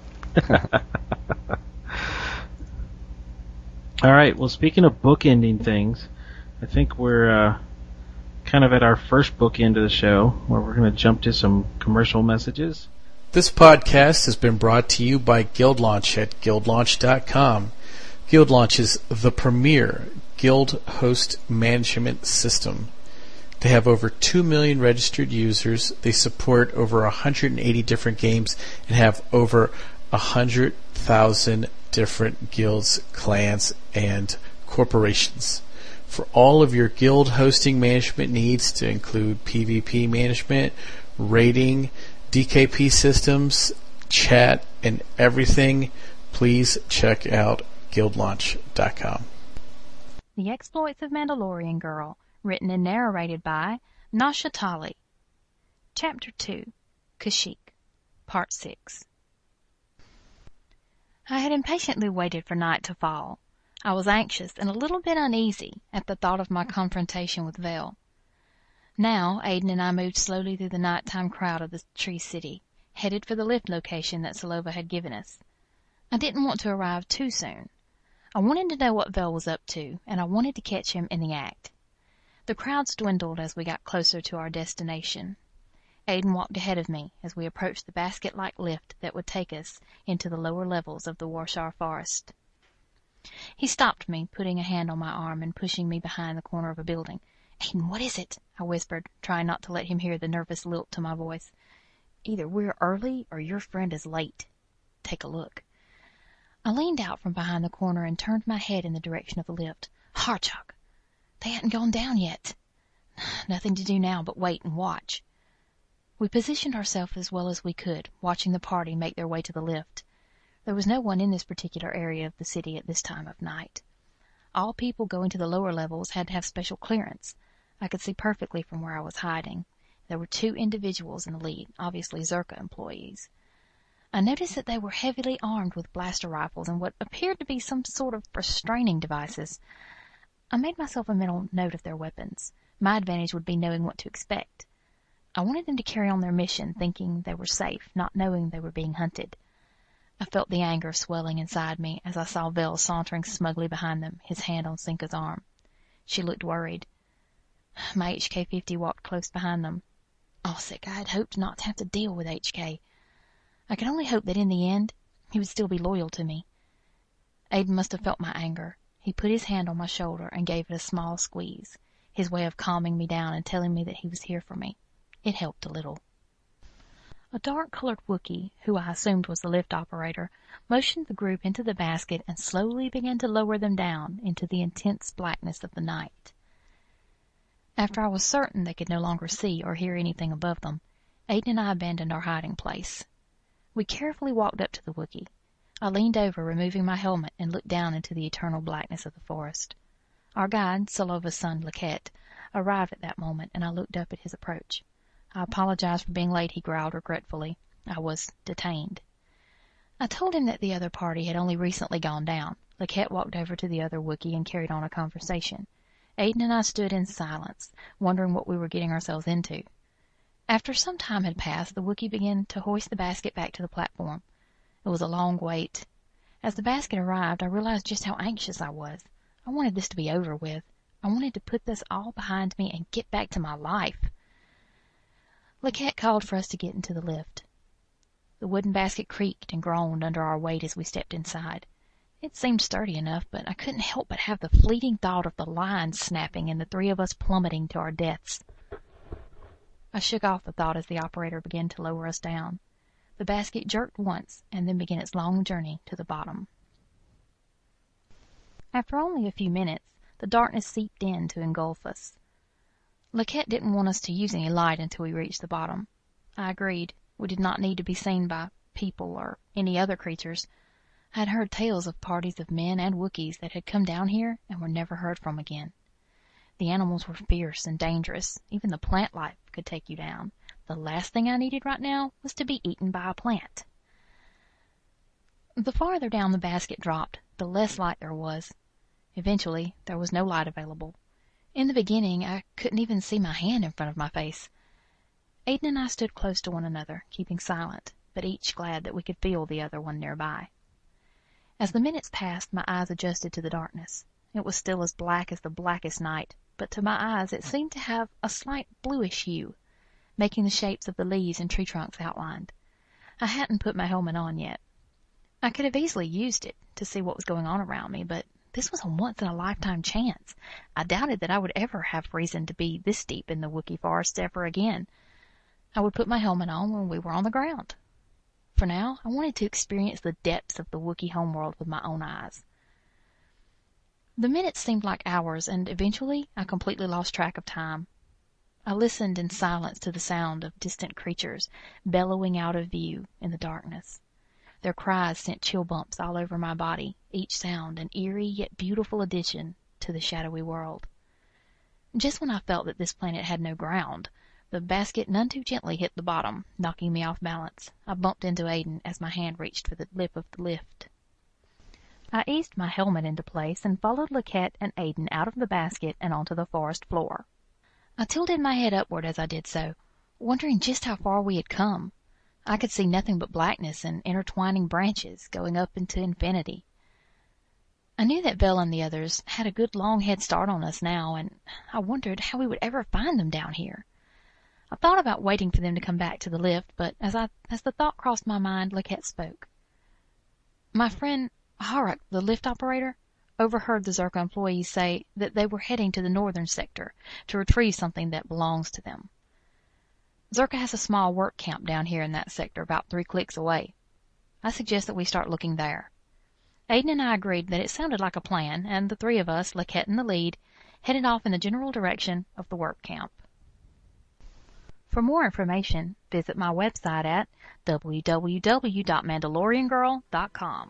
All right. Well, speaking of bookending things, I think we're uh, kind of at our first bookend of the show, where we're going to jump to some commercial messages. This podcast has been brought to you by Guild Launch at guild launch dot com. Guild Launch is the premier guild host management system. They have over two million registered users. They support over one hundred eighty different games and have over one hundred thousand different guilds, clans, and corporations. For all of your guild hosting management needs, to include PvP management, raiding, D K P systems, chat, and everything, please check out guild launch dot com. The Exploits of Mandalorian Girl, written and narrated by Nasha Tali. Chapter two, Kashyyyk, Part six. I had impatiently waited for night to fall. I was anxious and a little bit uneasy at the thought of my confrontation with Vel. Now, Aiden and I moved slowly through the nighttime crowd of the Tree City, headed for the lift location that Selova had given us. I didn't want to arrive too soon. I wanted to know what Vel was up to, and I wanted to catch him in the act. The crowds dwindled as we got closer to our destination. Aiden walked ahead of me as we approached the basket-like lift that would take us into the lower levels of the Warshar Forest. He stopped me, putting a hand on my arm and pushing me behind the corner of a building. "Aiden, what is it?" I whispered, trying not to let him hear the nervous lilt to my voice. "Either we're early or your friend is late. Take a look." I leaned out from behind the corner and turned my head in the direction of the lift. Harchok! They hadn't gone down yet. Nothing to do now but wait and watch. We positioned ourselves as well as we could, watching the party make their way to the lift. There was no one in this particular area of the city at this time of night. All people going to the lower levels had to have special clearance. I could see perfectly from where I was hiding. There were two individuals in the lead, obviously Zerka employees. I noticed that they were heavily armed with blaster rifles and what appeared to be some sort of restraining devices. I made myself a mental note of their weapons. My advantage would be knowing what to expect. I wanted them to carry on their mission, thinking they were safe, not knowing they were being hunted. I felt the anger swelling inside me as I saw Vel sauntering smugly behind them, his hand on Cinca's arm. She looked worried. My H K fifty walked close behind them. Osik, I had hoped not to have to deal with H K. I could only hope that in the end, he would still be loyal to me. Aiden must have felt my anger. He put his hand on my shoulder and gave it a small squeeze, his way of calming me down and telling me that he was here for me. It helped a little. A dark-colored Wookiee, who I assumed was the lift operator, motioned the group into the basket and slowly began to lower them down into the intense blackness of the night. After I was certain they could no longer see or hear anything above them, Aiden and I abandoned our hiding place. We carefully walked up to the Wookiee. I leaned over, removing my helmet, and looked down into the eternal blackness of the forest. Our guide, Salova's son, Laquette, arrived at that moment, and I looked up at his approach. I apologized for being late, he growled regretfully. I was detained. I told him that the other party had only recently gone down. Laquette walked over to the other Wookiee and carried on a conversation. Aiden and I stood in silence, wondering what we were getting ourselves into. After some time had passed, the Wookiee began to hoist the basket back to the platform. It was a long wait. As the basket arrived, I realized just how anxious I was. I wanted this to be over with. I wanted to put this all behind me and get back to my life. Laquette called for us to get into the lift. The wooden basket creaked and groaned under our weight as we stepped inside. It seemed sturdy enough, but I couldn't help but have the fleeting thought of the lines snapping and the three of us plummeting to our deaths. I shook off the thought as the operator began to lower us down. The basket jerked once and then began its long journey to the bottom. After only a few minutes, the darkness seeped in to engulf us. Laquette didn't want us to use any light until we reached the bottom. I agreed. We did not need to be seen by people or any other creatures. I had heard tales of parties of men and Wookiees that had come down here and were never heard from again. The animals were fierce and dangerous. Even the plant life could take you down. The last thing I needed right now was to be eaten by a plant. The farther down the basket dropped, the less light there was. Eventually, there was no light available. In the beginning, I couldn't even see my hand in front of my face. Aiden and I stood close to one another, keeping silent, but each glad that we could feel the other one nearby. As the minutes passed, my eyes adjusted to the darkness. It was still as black as the blackest night, but to my eyes it seemed to have a slight bluish hue, making the shapes of the leaves and tree trunks outlined. I hadn't put my helmet on yet. I could have easily used it to see what was going on around me, but this was a once-in-a-lifetime chance. I doubted that I would ever have reason to be this deep in the Wookiee forests ever again. I would put my helmet on when we were on the ground. For now, I wanted to experience the depths of the Wookiee homeworld with my own eyes. The minutes seemed like hours, and eventually I completely lost track of time. I listened in silence to the sound of distant creatures bellowing out of view in the darkness. Their cries sent chill bumps all over my body, each sound an eerie yet beautiful addition to the shadowy world. Just when I felt that this planet had no ground, the basket none too gently hit the bottom, knocking me off balance. I bumped into Aiden as my hand reached for the lip of the lift. I eased my helmet into place and followed Laquette and Aiden out of the basket and onto the forest floor. I tilted my head upward as I did so, wondering just how far we had come. I could see nothing but blackness and intertwining branches going up into infinity. I knew that Vel and the others had a good long head start on us now, and I wondered how we would ever find them down here. I thought about waiting for them to come back to the lift, but as I as the thought crossed my mind, Laquette spoke. My friend Haruk, the lift operator, overheard the Zerka employees say that they were heading to the northern sector to retrieve something that belongs to them. Zerka has a small work camp down here in that sector about three clicks away. I suggest that we start looking there. Aiden and I agreed that it sounded like a plan, and the three of us, Laquette in the lead, headed off in the general direction of the work camp. For more information, visit my website at w w w dot mandalorian girl dot com.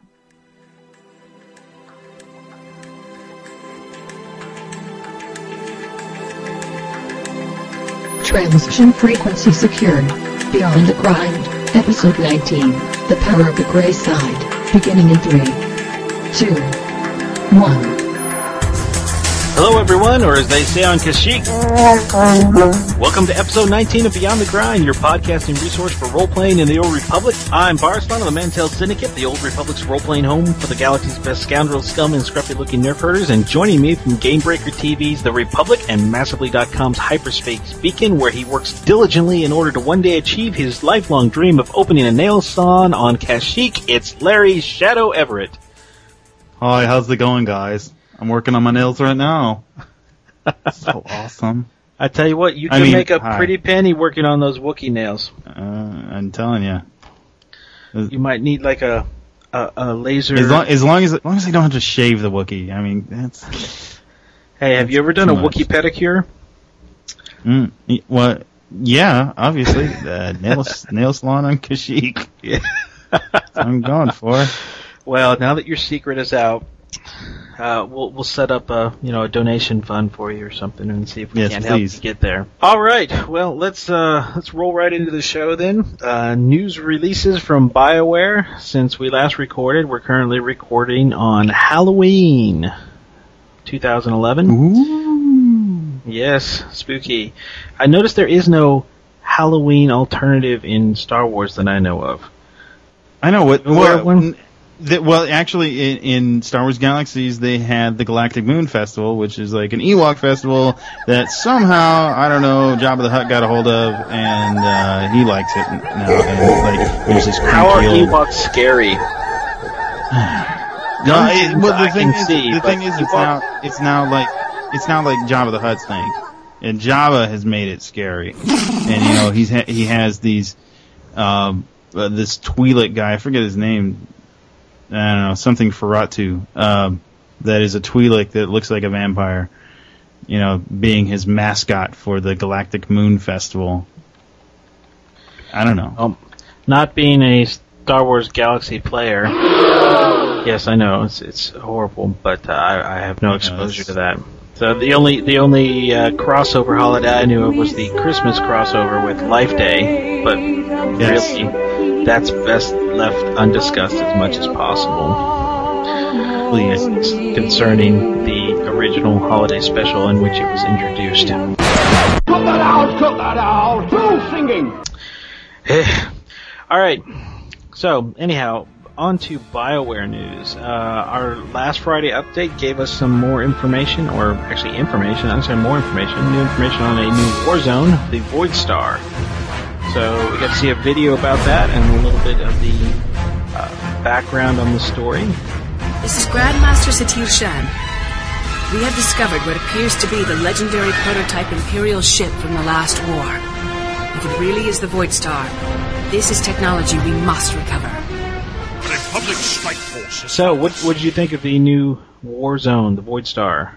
Transmission frequency secured. Beyond the Grind, Episode nineteen, The Power of the Grey Side, beginning in three, two, one. Hello everyone, or as they say on Kashyyyk, welcome to episode nineteen of Beyond the Grind, your podcasting resource for role-playing in the Old Republic. I'm Barslan of the Mantel Syndicate, the Old Republic's role-playing home for the galaxy's best scoundrel, scum, and scruffy-looking nerf herders, and joining me from Gamebreaker T V's The Republic and Massively dot com's Hyperspace Beacon, where he works diligently in order to one day achieve his lifelong dream of opening a nail salon on Kashyyyk, it's Larry Shadow Everett. Hi, how's it going, guys? I'm working on my nails right now. So awesome. I tell you what, you I can mean, make a hi. pretty penny working on those Wookiee nails. Uh, I'm telling you. You might need like a a, a laser. As long, as long as as long as I don't have to shave the Wookiee. I mean, that's. Hey, have you ever done a too much. Wookiee pedicure? Mm, y- well, yeah, obviously. Uh, nail nail salon on Kashyyyk. Yeah. That's what I'm going for. Well, now that your secret is out, uh, we'll we'll set up a you know a donation fund for you or something and see if we Yes, can't please. help you get there. All right, well let's uh, let's roll right into the show then. Uh, news releases from BioWare since we last recorded. We're currently recording on Halloween, twenty eleven. Ooh. Yes, spooky. I noticed there is no Halloween alternative in Star Wars that I know of. I know what. Where Well, one? n- the, well, actually, in, in Star Wars Galaxies, they had the Galactic Moon Festival, which is like an Ewok festival that somehow, I don't know, Jabba the Hutt got a hold of, and uh, he likes it now. And like, there's this How are creepy old- Ewoks scary? No, it, well, the I thing can is, see, the but thing is, it's Ewok- now, it's now like, it's now like Jabba the Hutt's thing, and Jabba has made it scary. And you know, he's ha- he has these, um, uh, this Twi'lek guy, I forget his name. I don't know, something Feratu, um, that is a Twi'lek that looks like a vampire. You know, being his mascot for the Galactic Moon Festival. I don't know. Um, not being a Star Wars Galaxy player, yes, I know it's it's horrible, but uh, I, I have no Yeah, exposure it's- to that. So the only the only uh, crossover holiday I knew of was the Christmas crossover with Life Day, but Yes. really, that's best left undiscussed as much as possible. Please. It's concerning the original holiday special in which it was introduced. Cut that out! Cut that out! No singing! All right. So, anyhow, on to BioWare news. Uh, our last Friday update gave us some more information, or actually information, I'm sorry, more information, new information on a new war zone, the Void Star. So, we got to see a video about that and a little bit of the uh, background on the story. This is Grandmaster Satir Shan. We have discovered what appears to be the legendary prototype Imperial ship from the last war. If it really is the Void Star, this is technology we must recover. Republic Strike Force. So, what what did you think of the new war zone, the Void Star?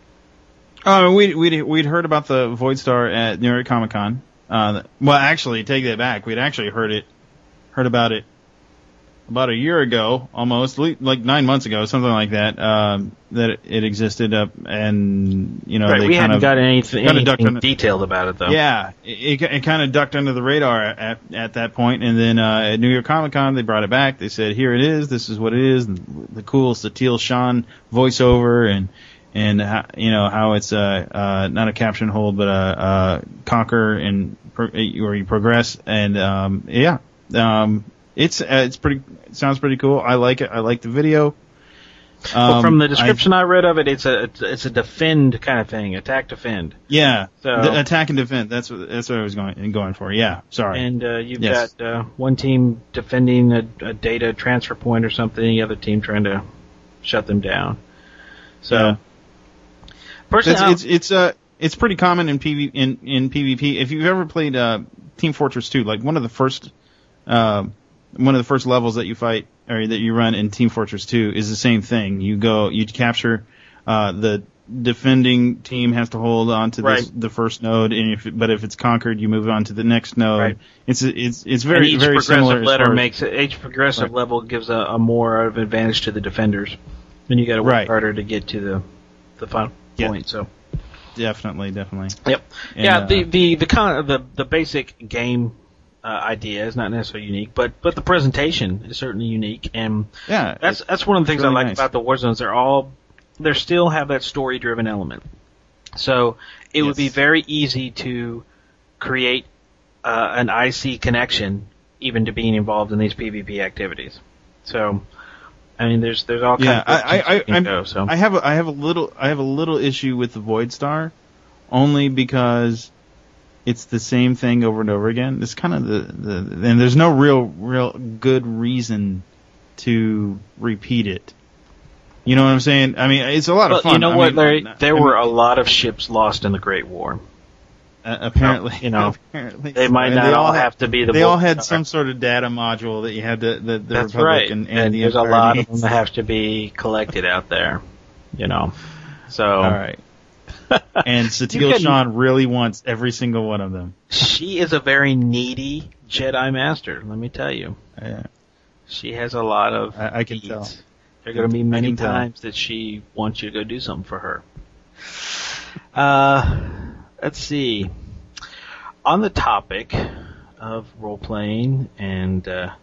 Oh, we we'd we'd heard about the Void Star at New York Comic Con. Uh, well, actually, take that back. We'd actually heard it, heard about it about a year ago, almost le- like nine months ago, something like that. Um, that it, it existed up, and you know, Right, they we kind hadn't of got anything, kinda ducked anything under- detailed about it, though. Yeah, it, it, it kind of ducked under the radar at at that point, and then uh, at New York Comic Con they brought it back. They said, "Here it is. This is what it is." And the cool Satil Shan voiceover, and and how, you know how it's uh, uh, not a caption hold, but a, a conquer and pro- where you progress, and um, yeah, um, it's uh, it's pretty. It sounds pretty cool. I like it. I like the video. Well, Um, from the I- description I, read of it, it's a it's, it's a defend kind of thing, attack defend. Yeah, So- the attack and defend. That's what that's what I was going going for. Yeah, sorry. And uh, you've Yes. got uh, one team defending a, a data transfer point or something, the other team trying to shut them down. So, Yeah. personally, It's it's it's uh it's pretty common in P V in in PvP. If you've ever played uh, Team Fortress two, like one of the first uh, one of the first levels that you fight or that you run in Team Fortress two is the same thing. You go, you capture uh, the defending team has to hold on to right. this, the first node, and if but if it's conquered, you move on to the next node. Right. It's it's it's very and each very progressive similar. Letter as makes it, each progressive right. level gives a, a more of an advantage to the defenders. Then you got to work right. harder to get to the the final yeah. point. So definitely, definitely. Yep. And, yeah. uh, The the the con- the the basic game uh, idea is not necessarily unique, but but the presentation is certainly unique, and yeah, that's that's one of the things really I like nice. about the Warzones. They're all they still have that story driven element. So it yes. would be very easy to create uh, an I C connection, even to being involved in these PvP activities. So, I mean, there's there's all kinds yeah, of I I I, can go, so. I have a, I have a little I have a little issue with the Void Star, only because it's the same thing over and over again. It's kind of the, the and there's no real real good reason to repeat it. You know what I'm saying? I mean, it's a lot well, of fun. You know I what, mean, Larry? There I were mean, a lot of ships lost in the Great War. Uh, apparently, you know, apparently they might and not they all all have to be the. They all had Void some sort of data module that you had to the, the That's Republic right. and, and, and the there's a Empire lot needs. of them that have to be collected out there. You know, so all right. And Satil Shan really wants every single one of them. She is a very needy Jedi Master. Let me tell you. Yeah. She has a lot of. I, I can needs. tell. There are going to be many times that she wants you to go do something for her. Uh, let's see. On the topic of role-playing and uh,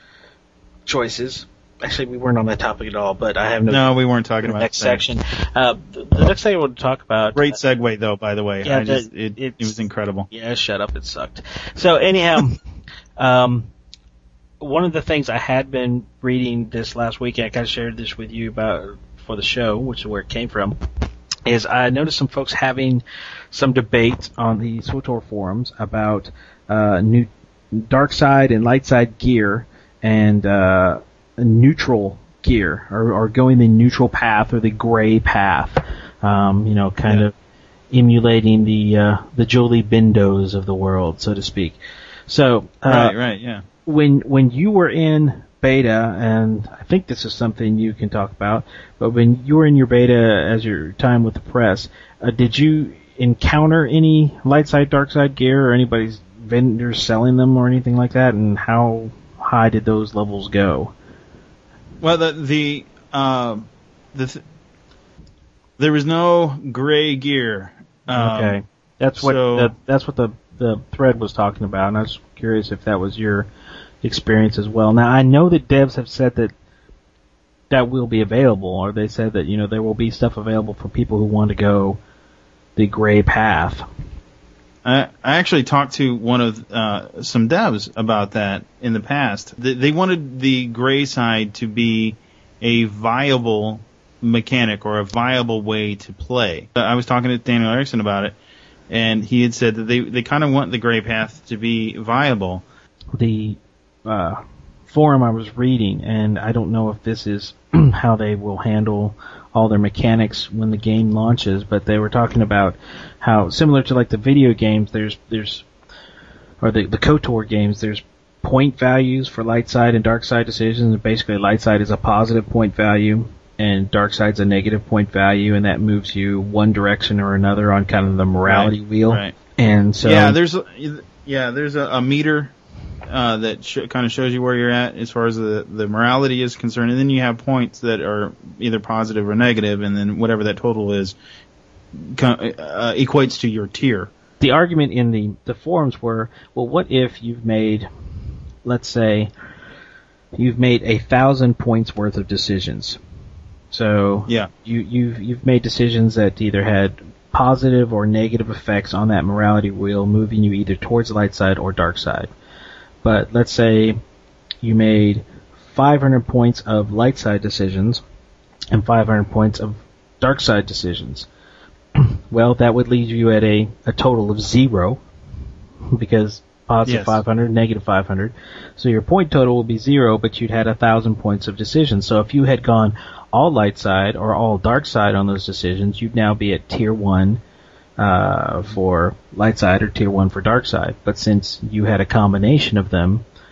choices, actually we weren't on that topic at all, but I have no... No, we weren't talking the about next that. section. Uh, the, the next thing I want to talk about... Great segue, though, by the way. Yeah, I just, the, it, it was incredible. Yeah, shut up. It sucked. So, anyhow... um, one of the things I had been reading this last week, I kind of shared this with you about for the show, which is where it came from, is I noticed some folks having some debate on the SWTOR forums about uh, new dark side and light side gear and uh, neutral gear, or, or going the neutral path or the gray path. Um, you know, kind yeah. of emulating the uh, the Jolie Bindos of the world, so to speak. So, uh, right, right, yeah. When when you were in beta, and I think this is something you can talk about, but when you were in your beta as your time with the press, uh, did you encounter any light side, dark side gear, or anybody's vendors selling them or anything like that? And how high did those levels go? Well, the the uh, the th- there was no gray gear. Um, okay, that's what so, the, that's what the the thread was talking about, and I was curious if that was your experience as well. Now, I know that devs have said that that will be available, or they said that, you know, there will be stuff available for people who want to go the gray path. I, I actually talked to one of uh, some devs about that in the past. They, they wanted the gray side to be a viable mechanic or a viable way to play. I was talking to Daniel Erickson about it, and he had said that they, they kind of want the gray path to be viable. The uh, forum I was reading, and I don't know if this is how they will handle all their mechanics when the game launches, but they were talking about how, similar to like the video games, there's there's or the the KOTOR games, there's point values for light side and dark side decisions, and basically light side is a positive point value and dark side's a negative point value, and that moves you one direction or another on kind of the morality right, wheel. Right. And so yeah, there's a, yeah, there's a, a meter uh, that sh- kind of shows you where you're at as far as the the morality is concerned, and then you have points that are either positive or negative, and then whatever that total is uh, equates to your tier. The argument in the the forums were, well, what if you've made, let's say, you've made a thousand points worth of decisions. So yeah. you, you've you've made decisions that either had positive or negative effects on that morality wheel, moving you either towards the light side or dark side. But let's say you made five hundred points of light side decisions and five hundred points of dark side decisions. Well, that would leave you at a, a total of zero, because positive yes. five hundred, negative five hundred. So your point total will be zero, but you'd had a thousand points of decisions. So if you had gone all light side or all dark side on those decisions, you'd now be at tier one uh, for light side or tier one for dark side. But since you had a combination of them,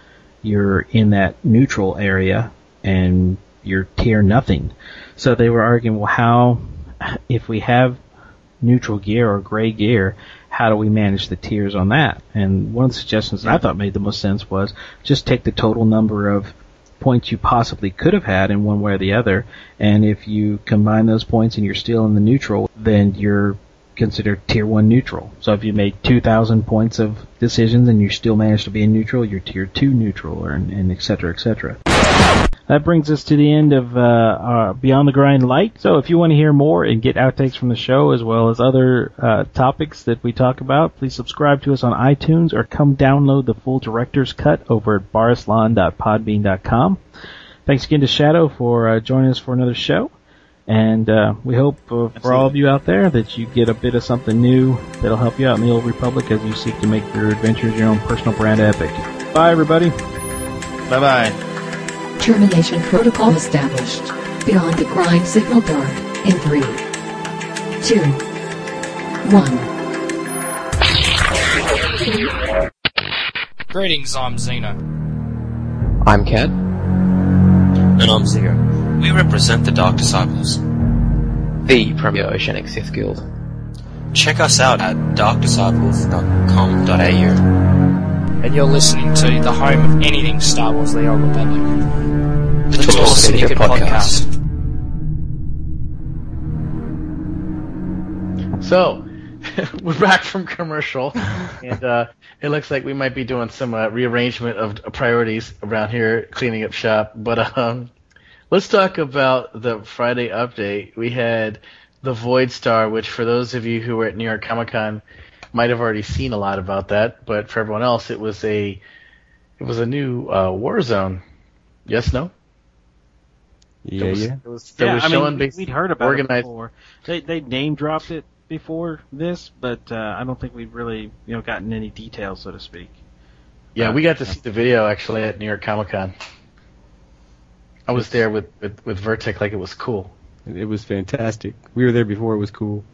you're in that neutral area and you're tier nothing. So they were arguing, well, how, if we have neutral gear or gray gear, how do we manage the tiers on that? And one of the suggestions that I thought made the most sense was just take the total number of points you possibly could have had in one way or the other, and if you combine those points and you're still in the neutral, then you're considered tier one neutral. So if you made two thousand points of decisions and you still managed to be in neutral, you're tier two neutral, or, and et cetera, et cetera. That brings us to the end of uh, our Beyond the Grind Light. So if you want to hear more and get outtakes from the show as well as other uh, topics that we talk about, please subscribe to us on iTunes or come download the full director's cut over at barslan dot podbean dot com. Thanks again to Shadow for uh, joining us for another show. And uh, we hope uh, for all of you out there that you get a bit of something new that'll help you out in the Old Republic as you seek to make your adventures your own personal brand epic. Bye, everybody. Bye-bye. Termination protocol established. Beyond the Grind signal dark in three, two, one. Greetings, I'm Xena. I'm Cat. And I'm Zero. We represent the Dark Disciples, the premier Oceanic Sith Guild. Check us out at dark disciples dot com dot a u. And you're listening to the home of anything Star Wars The Old Republic. The, the Tour Syndicate Podcast. Podcast. So, we're back from commercial, and uh, it looks like we might be doing some uh, rearrangement of priorities around here, cleaning up shop. But um, let's talk about the Friday update. We had the Void Star, which for those of you who were at New York Comic Con might have already seen a lot about that, but for everyone else, it was a it was a new uh, Warzone. Yes, no. Yeah, it was, yeah. It was, yeah, was I showing mean, we'd heard about organized. it before. They they name dropped it before this, but uh, I don't think we'd really you know gotten any details, so to speak. Yeah, uh, we got to see the video actually at New York Comic Con. I was there with, with, with Vertec like it was cool. It was fantastic. We were there before it was cool.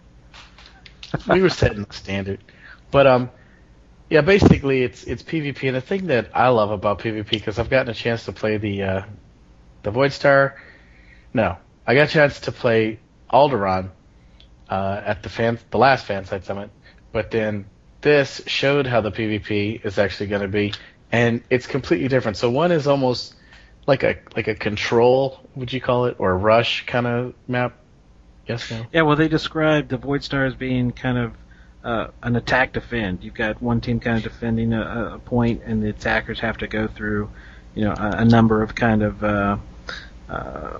We were setting the standard. But um, yeah, basically it's it's PvP, and the thing that I love about PvP, because I've gotten a chance to play the uh, the Void Star. No, I got a chance to play Alderaan uh, at the fan the last Fansite Summit, but then this showed how the PvP is actually going to be, and it's completely different. So one is almost like a like a control, would you call it, or a rush kind of map. Yes, no? Yeah, well, they described the Void Star as being kind of uh, an attack defend. You've got one team kind of defending a, a point, and the attackers have to go through, you know, a, a number of kind of uh, uh,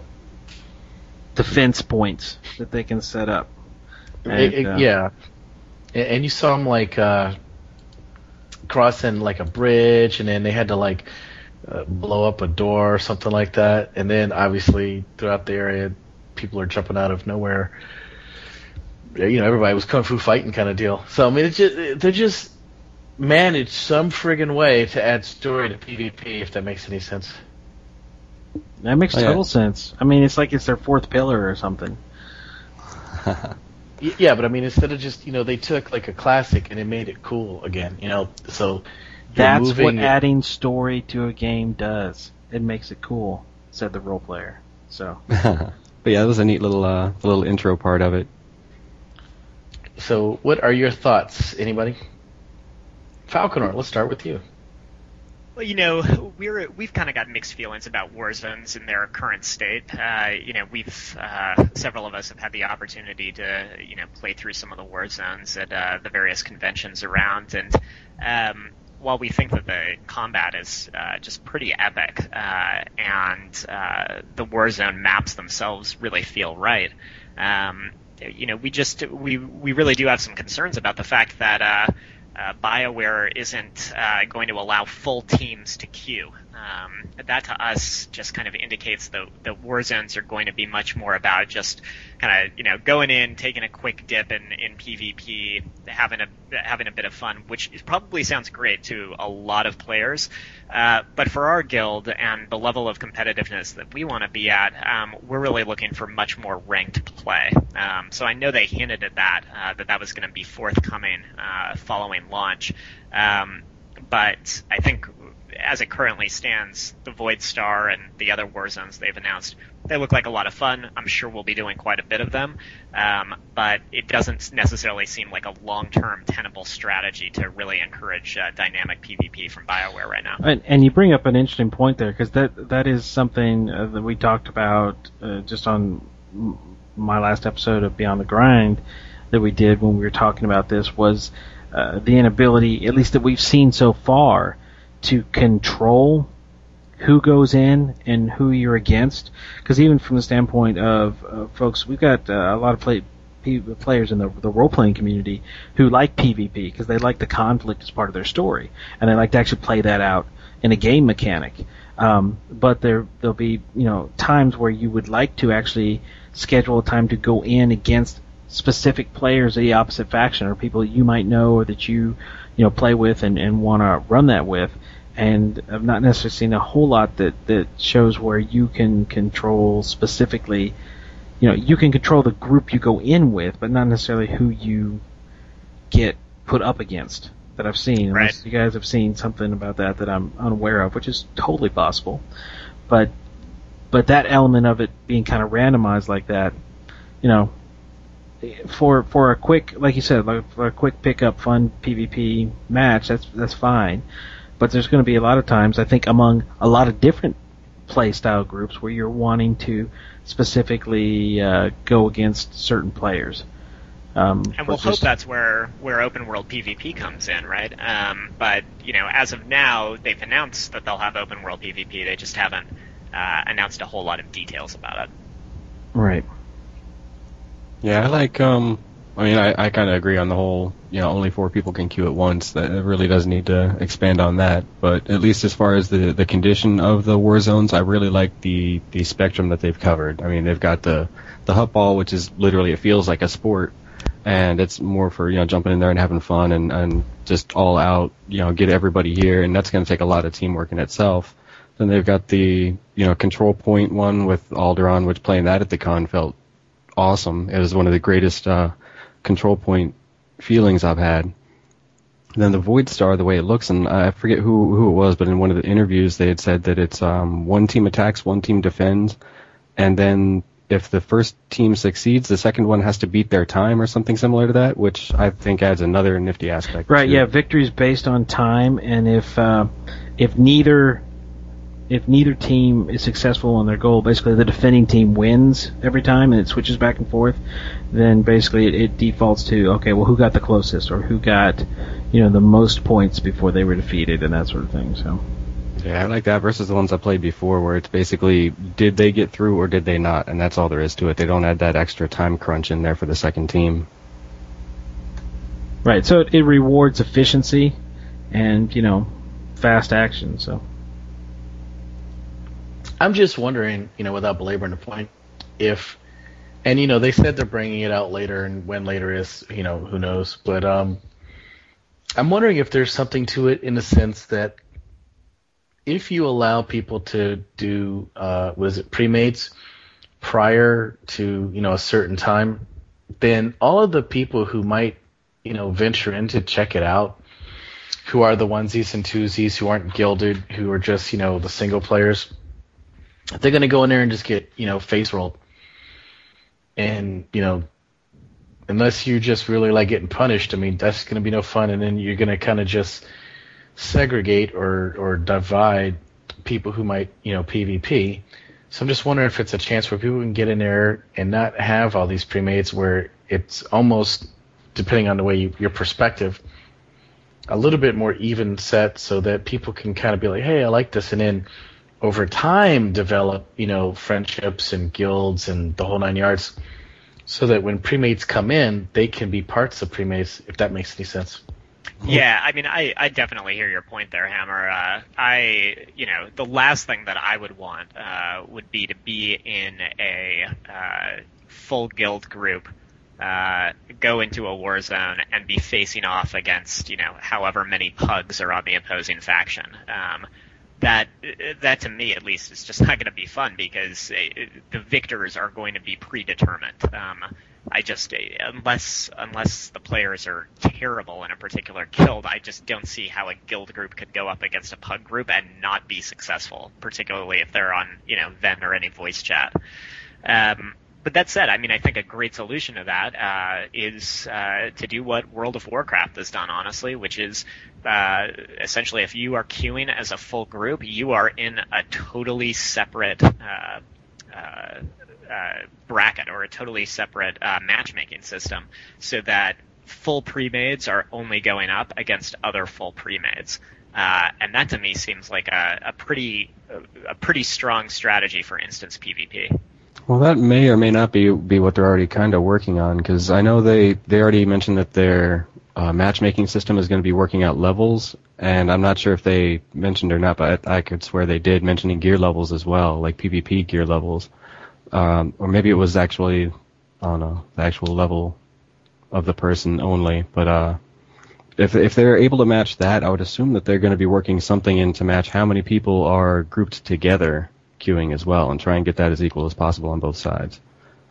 defense points that they can set up. And, it, it, uh, yeah, and you saw them like uh, crossing like a bridge, and then they had to like uh, blow up a door or something like that, and then obviously throughout the area, people are jumping out of nowhere. You know, everybody was kung fu fighting kind of deal. So I mean, it just, they just managed some friggin' way to add story to PvP, if that makes any sense. That makes Oh, yeah. total sense. I mean, it's like it's their fourth pillar or something. Y- Yeah, but I mean, instead of just, you know, they took like a classic and they made it cool again, you know, so you're That's what moving it- adding story to a game does. It makes it cool, said the role player. So, But yeah, that was a neat little uh, little intro part of it. So what are your thoughts, anybody? Falconer, let's start with you. Well, you know, we're we've kind of got mixed feelings about war zones in their current state. Uh, you know, we've uh, several of us have had the opportunity to you know play through some of the war zones at uh, the various conventions around, and um, while we think that the combat is uh, just pretty epic, uh, and uh, the war zone maps themselves really feel right. Um, you know, we just we we really do have some concerns about the fact that. Uh, Uh, BioWare isn't uh, going to allow full teams to queue. Um, that to us just kind of indicates that the war zones are going to be much more about just kind of you know going in, taking a quick dip in, in PvP, having a having a bit of fun, which probably sounds great to a lot of players. Uh, but for our guild and the level of competitiveness that we want to be at, um, we're really looking for much more ranked play. Um, so I know they hinted at that, uh, that that was going to be forthcoming uh, following launch. Um, but I think as it currently stands, the Void Star and the other war zones they've announced, they look like a lot of fun. I'm sure we'll be doing quite a bit of them, um, but it doesn't necessarily seem like a long-term tenable strategy to really encourage uh, dynamic PvP from BioWare right now. And, and you bring up an interesting point there, because that that is something uh, that we talked about uh, just on my last episode of Beyond the Grind that we did when we were talking about this, was uh, the inability, at least that we've seen so far, to control who goes in and who you're against. Because even from the standpoint of uh, folks, we've got uh, a lot of play, p- players in the, the role-playing community who like PvP because they like the conflict as part of their story, and they like to actually play that out in a game mechanic. Um, but there there'll be you know times where you would like to actually schedule a time to go in against specific players of the opposite faction, or people you might know or that you you know play with and, and want to run that with. And I've not necessarily seen a whole lot that, that shows where you can control specifically, you know, you can control the group you go in with, but not necessarily who you get put up against that I've seen. Unless right. you guys have seen something about that that I'm unaware of, which is totally possible. But but that element of it being kind of randomized like that, you know, for for a quick, like you said, like for a quick pickup, fun PvP match, that's that's fine. But there's going to be a lot of times, I think, among a lot of different play style groups where you're wanting to specifically uh, go against certain players. Um, and we'll just, hope that's where, where open world PvP comes in, right? Um, but, you know, as of now, they've announced that they'll have open world PvP. They just haven't uh, announced a whole lot of details about it. Right. Yeah, I like, um, I mean, I, I kind of agree on the whole, you know, only four people can queue at once. That it really does need to expand on that. But at least as far as the, the condition of the war zones, I really like the, the spectrum that they've covered. I mean, they've got the, the hut ball, which is literally, it feels like a sport. And it's more for, you know, jumping in there and having fun and, and just all out, you know, get everybody here. And that's going to take a lot of teamwork in itself. Then they've got the, you know, control point one with Alderaan, which playing that at the con felt awesome. It was one of the greatest, uh, control point feelings I've had. And then the Void Star, the way it looks, and I forget who who it was, but in one of the interviews they had said that it's um, one team attacks, one team defends, and then if the first team succeeds, the second one has to beat their time or something similar to that, which I think adds another nifty aspect. Right, to yeah, victory is based on time, and if uh, if neither if neither team is successful on their goal, basically the defending team wins every time, and it switches back and forth, then basically it, it defaults to, okay, well, who got the closest, or who got, you know, the most points before they were defeated, and that sort of thing. So. Yeah, I like that versus the ones I played before, where it's basically, did they get through or did they not, and that's all there is to it. They don't add that extra time crunch in there for the second team. Right, so it, it rewards efficiency and, you know, fast action, so. I'm just wondering, you know, without belaboring the point, if, and you know, they said they're bringing it out later, and when later is, you know, who knows. But um, I'm wondering if there's something to it in the sense that if you allow people to do, uh, was it premates prior to, you know, a certain time, then all of the people who might, you know, venture in to check it out, who are the onesies and twosies, who aren't gilded, who are just, you know, the single players, they're going to go in there and just get, you know, face rolled. And, you know, unless you just really like getting punished, I mean, that's going to be no fun. And then you're going to kind of just segregate or, or divide people who might, you know, PvP. So I'm just wondering if it's a chance where people can get in there and not have all these premates, where it's almost, depending on the way you, your perspective, a little bit more even set, so that people can kind of be like, hey, I like this. And then over time develop, you know, friendships and guilds and the whole nine yards, so that when premates come in, they can be parts of premates, if that makes any sense. Yeah, I mean, I, I definitely hear your point there, Hammer. Uh, I, you know, the last thing that I would want uh, would be to be in a uh, full guild group, uh, go into a war zone, and be facing off against, you know, however many pugs are on the opposing faction. Um, That, that to me at least is just not going to be fun, because uh, the victors are going to be predetermined. Um, I just unless unless the players are terrible in a particular guild, I just don't see how a guild group could go up against a pug group and not be successful, particularly if they're on, you know, Ven or any voice chat. Um, but that said, I mean, I think a great solution to that uh, is uh, to do what World of Warcraft has done, honestly, which is uh, essentially if you are queuing as a full group, you are in a totally separate uh, uh, uh, bracket or a totally separate uh, matchmaking system, so that full pre-mades are only going up against other full pre-mades. Uh, and that to me seems like a, a pretty a pretty strong strategy for instance PvP. Well, that may or may not be be what they're already kind of working on, because I know they, they already mentioned that their uh, matchmaking system is going to be working out levels, and I'm not sure if they mentioned or not, but I, I could swear they did, mentioning gear levels as well, like PvP gear levels. Um, or maybe it was actually, I don't know, the actual level of the person only, but uh, if if they're able to match that, I would assume that they're going to be working something in to match how many people are grouped together queuing as well, and try and get that as equal as possible on both sides.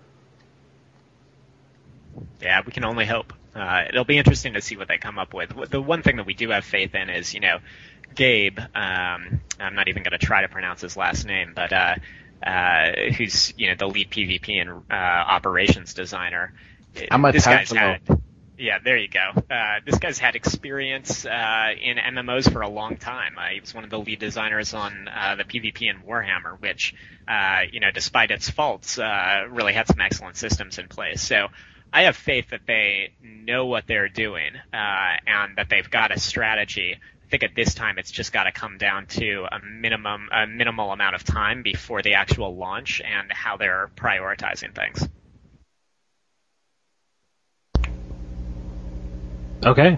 Yeah, we can only hope. Uh, it'll be interesting to see what they come up with. The one thing that we do have faith in is, you know, Gabe, um, I'm not even going to try to pronounce his last name, but uh, uh, who's, you know, the lead PvP and uh, operations designer. I'm a this guy's had, Yeah, there you go. Uh, this guy's had experience uh, in M M Os for a long time. Uh, he was one of the lead designers on uh, the PvP in Warhammer, which, uh, you know, despite its faults, uh, really had some excellent systems in place. So I have faith that they know what they're doing uh, and that they've got a strategy. I think at this time it's just got to come down to a minimum, a minimal amount of time before the actual launch and how they're prioritizing things. Okay.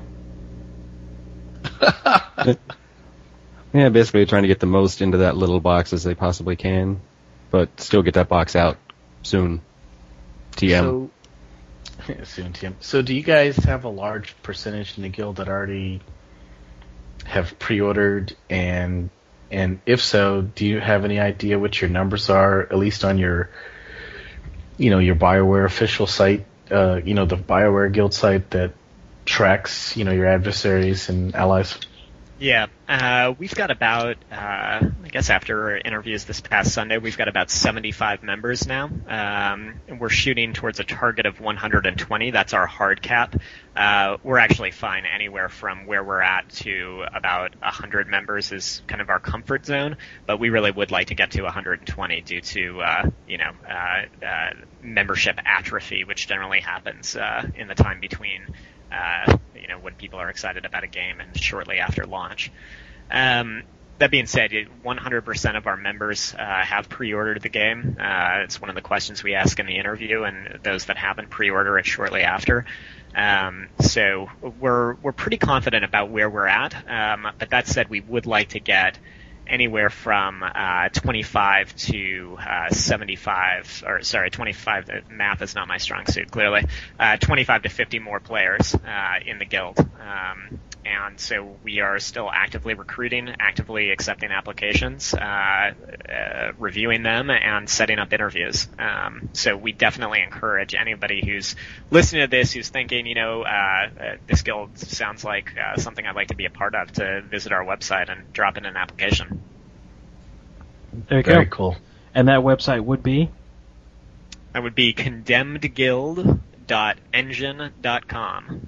Yeah, basically trying to get the most into that little box as they possibly can, but still get that box out soon. T M. So, yeah, soon, T M. So do you guys have a large percentage in the guild that already have pre-ordered, and and if so, do you have any idea what your numbers are, at least on your, you know, your BioWare official site, uh, you know, the BioWare guild site that tracks, you know, your adversaries and allies? Yeah, uh, we've got about, uh, I guess after interviews this past Sunday, we've got about seventy-five members now. Um, we're shooting towards a target of one hundred twenty. That's our hard cap. Uh, we're actually fine anywhere from where we're at to about one hundred members is kind of our comfort zone, but we really would like to get to one hundred twenty due to, uh, you know, uh, uh, membership atrophy, which generally happens uh, in the time between Uh, you know, when people are excited about a game and shortly after launch. Um, that being said, one hundred percent of our members uh, have pre-ordered the game. Uh, it's one of the questions we ask in the interview, and those that haven't pre-order it shortly after. Um, so we're we're pretty confident about where we're at. Um, but that said, we would like to get anywhere from uh, twenty-five to uh, seventy-five, or sorry, twenty-five. Math is not my strong suit, clearly. Uh, twenty-five to fifty more players uh, in the guild, um, and so we are still actively recruiting, actively accepting applications, uh, uh, reviewing them, and setting up interviews. Um, so we definitely encourage anybody who's listening to this, who's thinking, you know, uh, uh, this guild sounds like uh, something I'd like to be a part of, to visit our website and drop in an application. There you Very go. cool. And that website would be? That would be condemned guild dot engine dot com.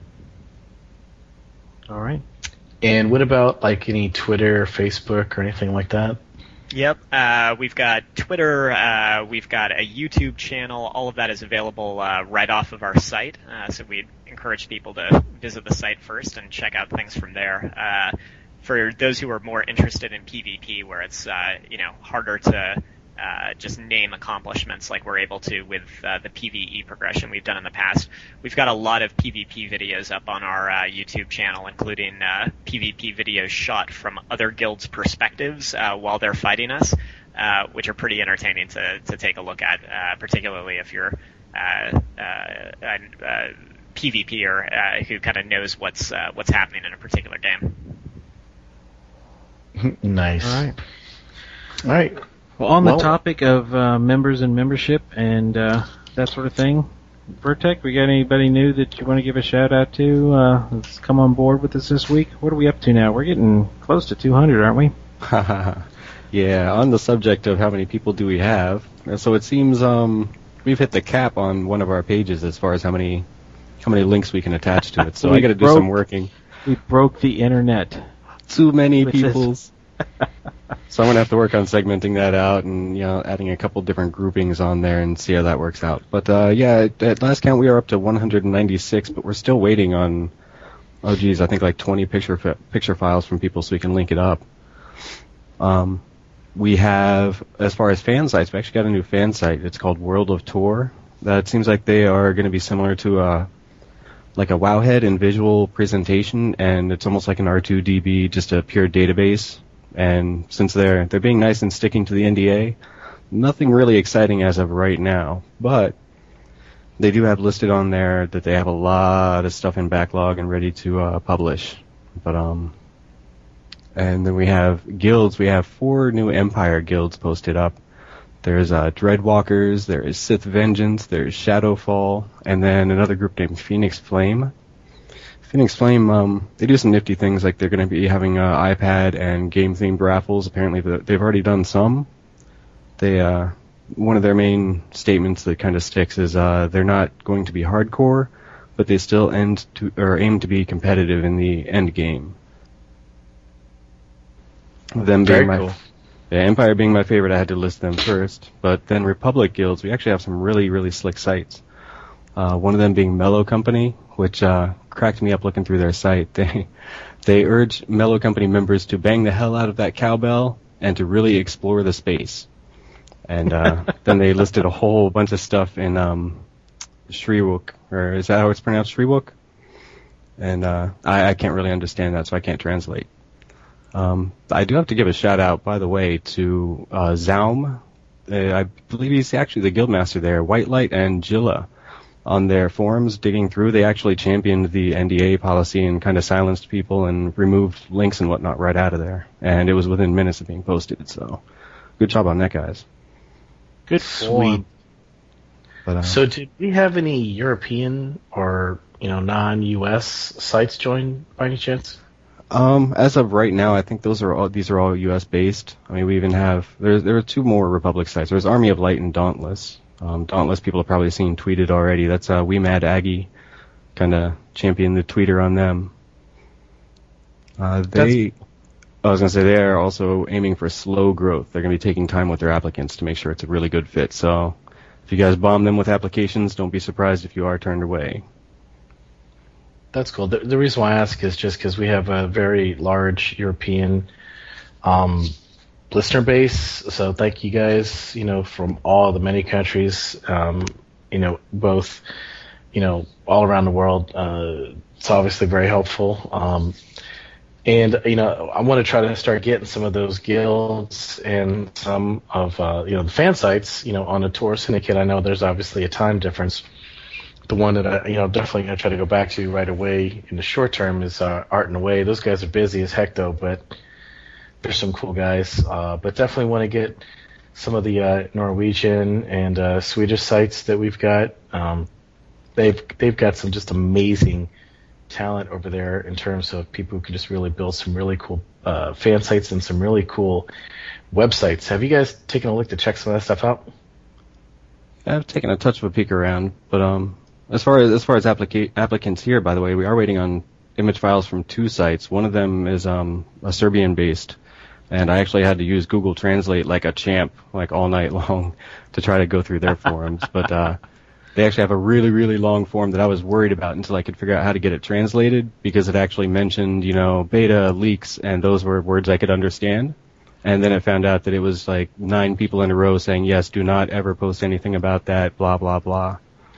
All right. And what about like any Twitter, Facebook, or anything like that? Yep. Uh, we've got Twitter. Uh, we've got a YouTube channel. All of that is available uh, right off of our site. Uh, so we encourage people to visit the site first and check out things from there. Uh, for those who are more interested in PvP, where it's uh, you know harder to uh, just name accomplishments like we're able to with uh, the PvE progression we've done in the past, we've got a lot of PvP videos up on our uh, YouTube channel, including uh, PvP videos shot from other guilds' perspectives uh, while they're fighting us, uh, which are pretty entertaining to, to take a look at, uh, particularly if you're uh, uh, a uh, PvPer uh, who kind of knows what's uh, what's happening in a particular game. Nice. All right. All right. Well, on Well- the topic of uh, members and membership and uh, that sort of thing, Vertec, we got anybody new that you want to give a shout out to? Uh, that's come on board with us this week. What are we up to now? We're getting close to two hundred, aren't we? Yeah, on the subject of how many people do we have, so it seems um, we've hit the cap on one of our pages as far as how many how many links we can attach to it. So I got to do some working. We broke the internet. Too many With peoples. So I'm gonna have to work on segmenting that out and you know adding a couple different groupings on there and see how that works out. But uh, yeah, at last count we are up to one hundred ninety-six, but we're still waiting on. Oh geez, I think like twenty picture fi- picture files from people so we can link it up. Um. We have, as far as fan sites, we actually got a new fan site. It's called World of Tour. That seems like they are going to be similar to a, like a Wowhead in visual presentation, and it's almost like an R two D B, just a pure database. And since they're they're being nice and sticking to the N D A, nothing really exciting as of right now. But they do have listed on there that they have a lot of stuff in backlog and ready to uh, publish. But um. And then we have guilds. We have four new Empire guilds posted up. There's uh, Dreadwalkers, there is Sith Vengeance, there's Shadowfall, and then another group named Phoenix Flame. Phoenix Flame, um, they do some nifty things, like they're going to be having uh, iPad and game-themed raffles. Apparently they've already done some. They, uh, one of their main statements that kind of sticks is uh, they're not going to be hardcore, but they still end to, or aim to be competitive in the end game. Them Very being my, cool. Yeah, Empire being my favorite, I had to list them first. But then Republic guilds, we actually have some really, really slick sites. Uh, one of them being Mellow Company, which uh, cracked me up looking through their site. They they urge Mellow Company members to bang the hell out of that cowbell and to really explore the space. And uh, then they listed a whole bunch of stuff in um, Shriwook, or is that how it's pronounced, Shriwook? And uh, I, I can't really understand that, so I can't translate. Um, I do have to give a shout out, by the way, to uh, Zaum. Uh, I believe he's actually the guildmaster there, Whitelight and Jilla. On their forums, digging through, they actually championed the N D A policy and kind of silenced people and removed links and whatnot right out of there. And it was within minutes of being posted, so good job on that, guys. Good Sweet. But, uh, So did we have any European or, you know, non-U S sites join by any chance? Um, as of right now, I think those are all, these are all U S based. I mean, we even have, there's, there are two more Republic sites. There's Army of Light and Dauntless. Um, Dauntless people have probably seen tweeted already. That's, uh, We Mad Aggie kind of championed the tweeter on them. Uh, they, I was gonna say they are also aiming for slow growth. They're gonna be taking time with their applicants to make sure it's a really good fit. So, if you guys bomb them with applications, don't be surprised if you are turned away. That's cool. The, the reason why I ask is just because we have a very large European um, listener base. So thank you guys, you know, from all the many countries, um, you know, both, you know, all around the world. Uh, it's obviously very helpful. Um, and, you know, I want to try to start getting some of those guilds and some of, uh, you know, the fan sites, you know, on the Tour Syndicate. I know there's obviously a time difference. The one that I, you know, definitely gonna try to go back to right away in the short term is uh, Art and Away. Those guys are busy as heck though, but there's some cool guys. Uh, but definitely want to get some of the uh, Norwegian and uh, Swedish sites that we've got. Um, they've they've got some just amazing talent over there in terms of people who can just really build some really cool uh, fan sites and some really cool websites. Have you guys taken a look to check some of that stuff out? I've taken a touch of a peek around, but um. As far as as far as applica- applicants here, by the way, we are waiting on image files from two sites. One of them is um, a Serbian-based, and I actually had to use Google Translate like a champ, like all night long, to try to go through their forums. But uh, they actually have a really, really long form that I was worried about until I could figure out how to get it translated, because it actually mentioned, you know, beta, leaks, and those were words I could understand. And then it found out that it was like nine people in a row saying, yes, do not ever post anything about that, blah, blah, blah.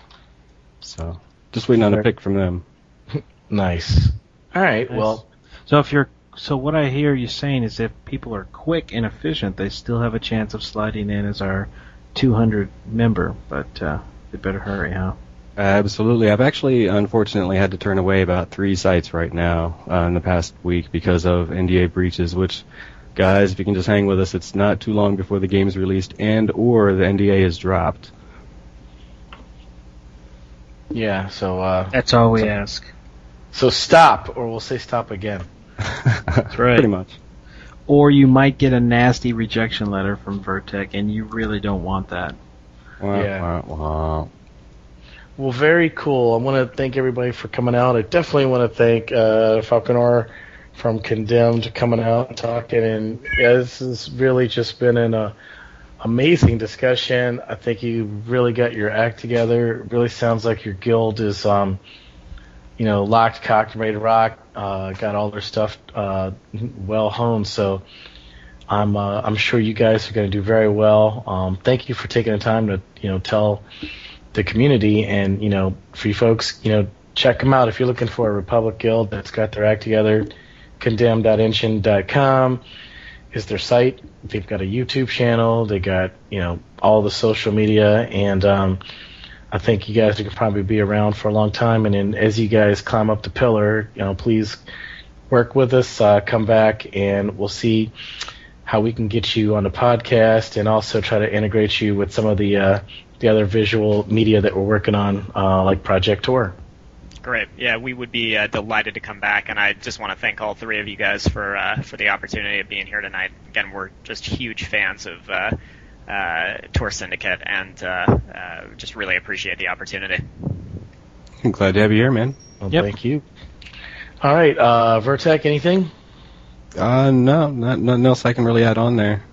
So, just waiting on a pick from them. Nice. All right. Nice. Well, so if you're, so what I hear you saying is if people are quick and efficient, they still have a chance of sliding in as our two hundred member, but uh, they better hurry, huh? Absolutely. I've actually, unfortunately, had to turn away about three sites right now uh, in the past week because of N D A breaches. Which, guys, if you can just hang with us, it's not too long before the game's released and or the N D A is dropped. Yeah, so uh, that's all we so, ask. So stop, or we'll say stop again. That's right. Pretty much. Or you might get a nasty rejection letter from Vertec, and you really don't want that. Yeah. Wah, wah. Well, very cool. I want to thank everybody for coming out. I definitely want to thank uh, Falconer from Condemned coming out and talking. And yeah, this has really just been an uh, amazing discussion. I think you really got your act together. It really sounds like your guild is, um, you know, locked, cocked, and ready to rock. Uh, got all their stuff uh, well honed. So I'm uh, I'm sure you guys are going to do very well. Um, thank you for taking the time to you know tell the community, and you know for you folks, you know check them out if you're looking for a Republic guild that's got their act together. condemn dot engine dot com is their site. They've got a YouTube channel. They got you know all the social media, and um, I think you guys can probably be around for a long time. And then as you guys climb up the pillar, you know please work with us. Uh, come back, and we'll see how we can get you on the podcast, and also try to integrate you with some of the uh, the other visual media that we're working on, uh, like Project Tour. Great. Yeah, we would be uh, delighted to come back, and I just want to thank all three of you guys for uh, for the opportunity of being here tonight. Again, we're just huge fans of uh, uh, Tour Syndicate, and uh, uh, just really appreciate the opportunity. I'm glad to have you here, man. Well, yep. Thank you. All right, uh, Vertec, anything? Uh, no, not nothing else I can really add on there.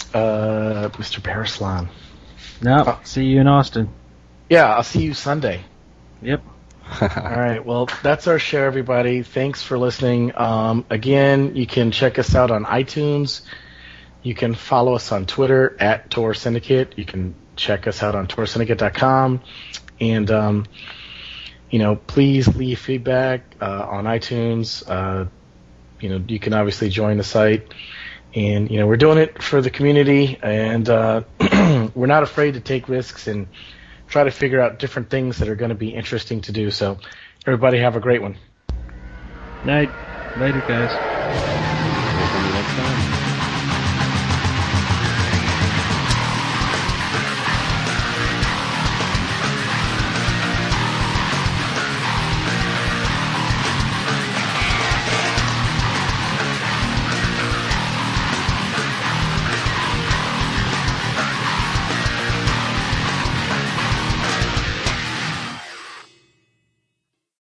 Uh, Mister Parislan. No, uh, see you in Austin. Yeah, I'll see you Sunday. Yep. All right, well, that's our show, everybody. Thanks for listening. Um, again, you can check us out on iTunes. You can follow us on Twitter at Tour Syndicate. You can check us out on tour syndicate dot com. And, um, you know, please leave feedback uh, on iTunes. Uh, you know, you can obviously join the site. And, you know, we're doing it for the community, and uh, we're not afraid to take risks and try to figure out different things that are going to be interesting to do. So, everybody have a great one. Night. Later, guys. We'll see you next time.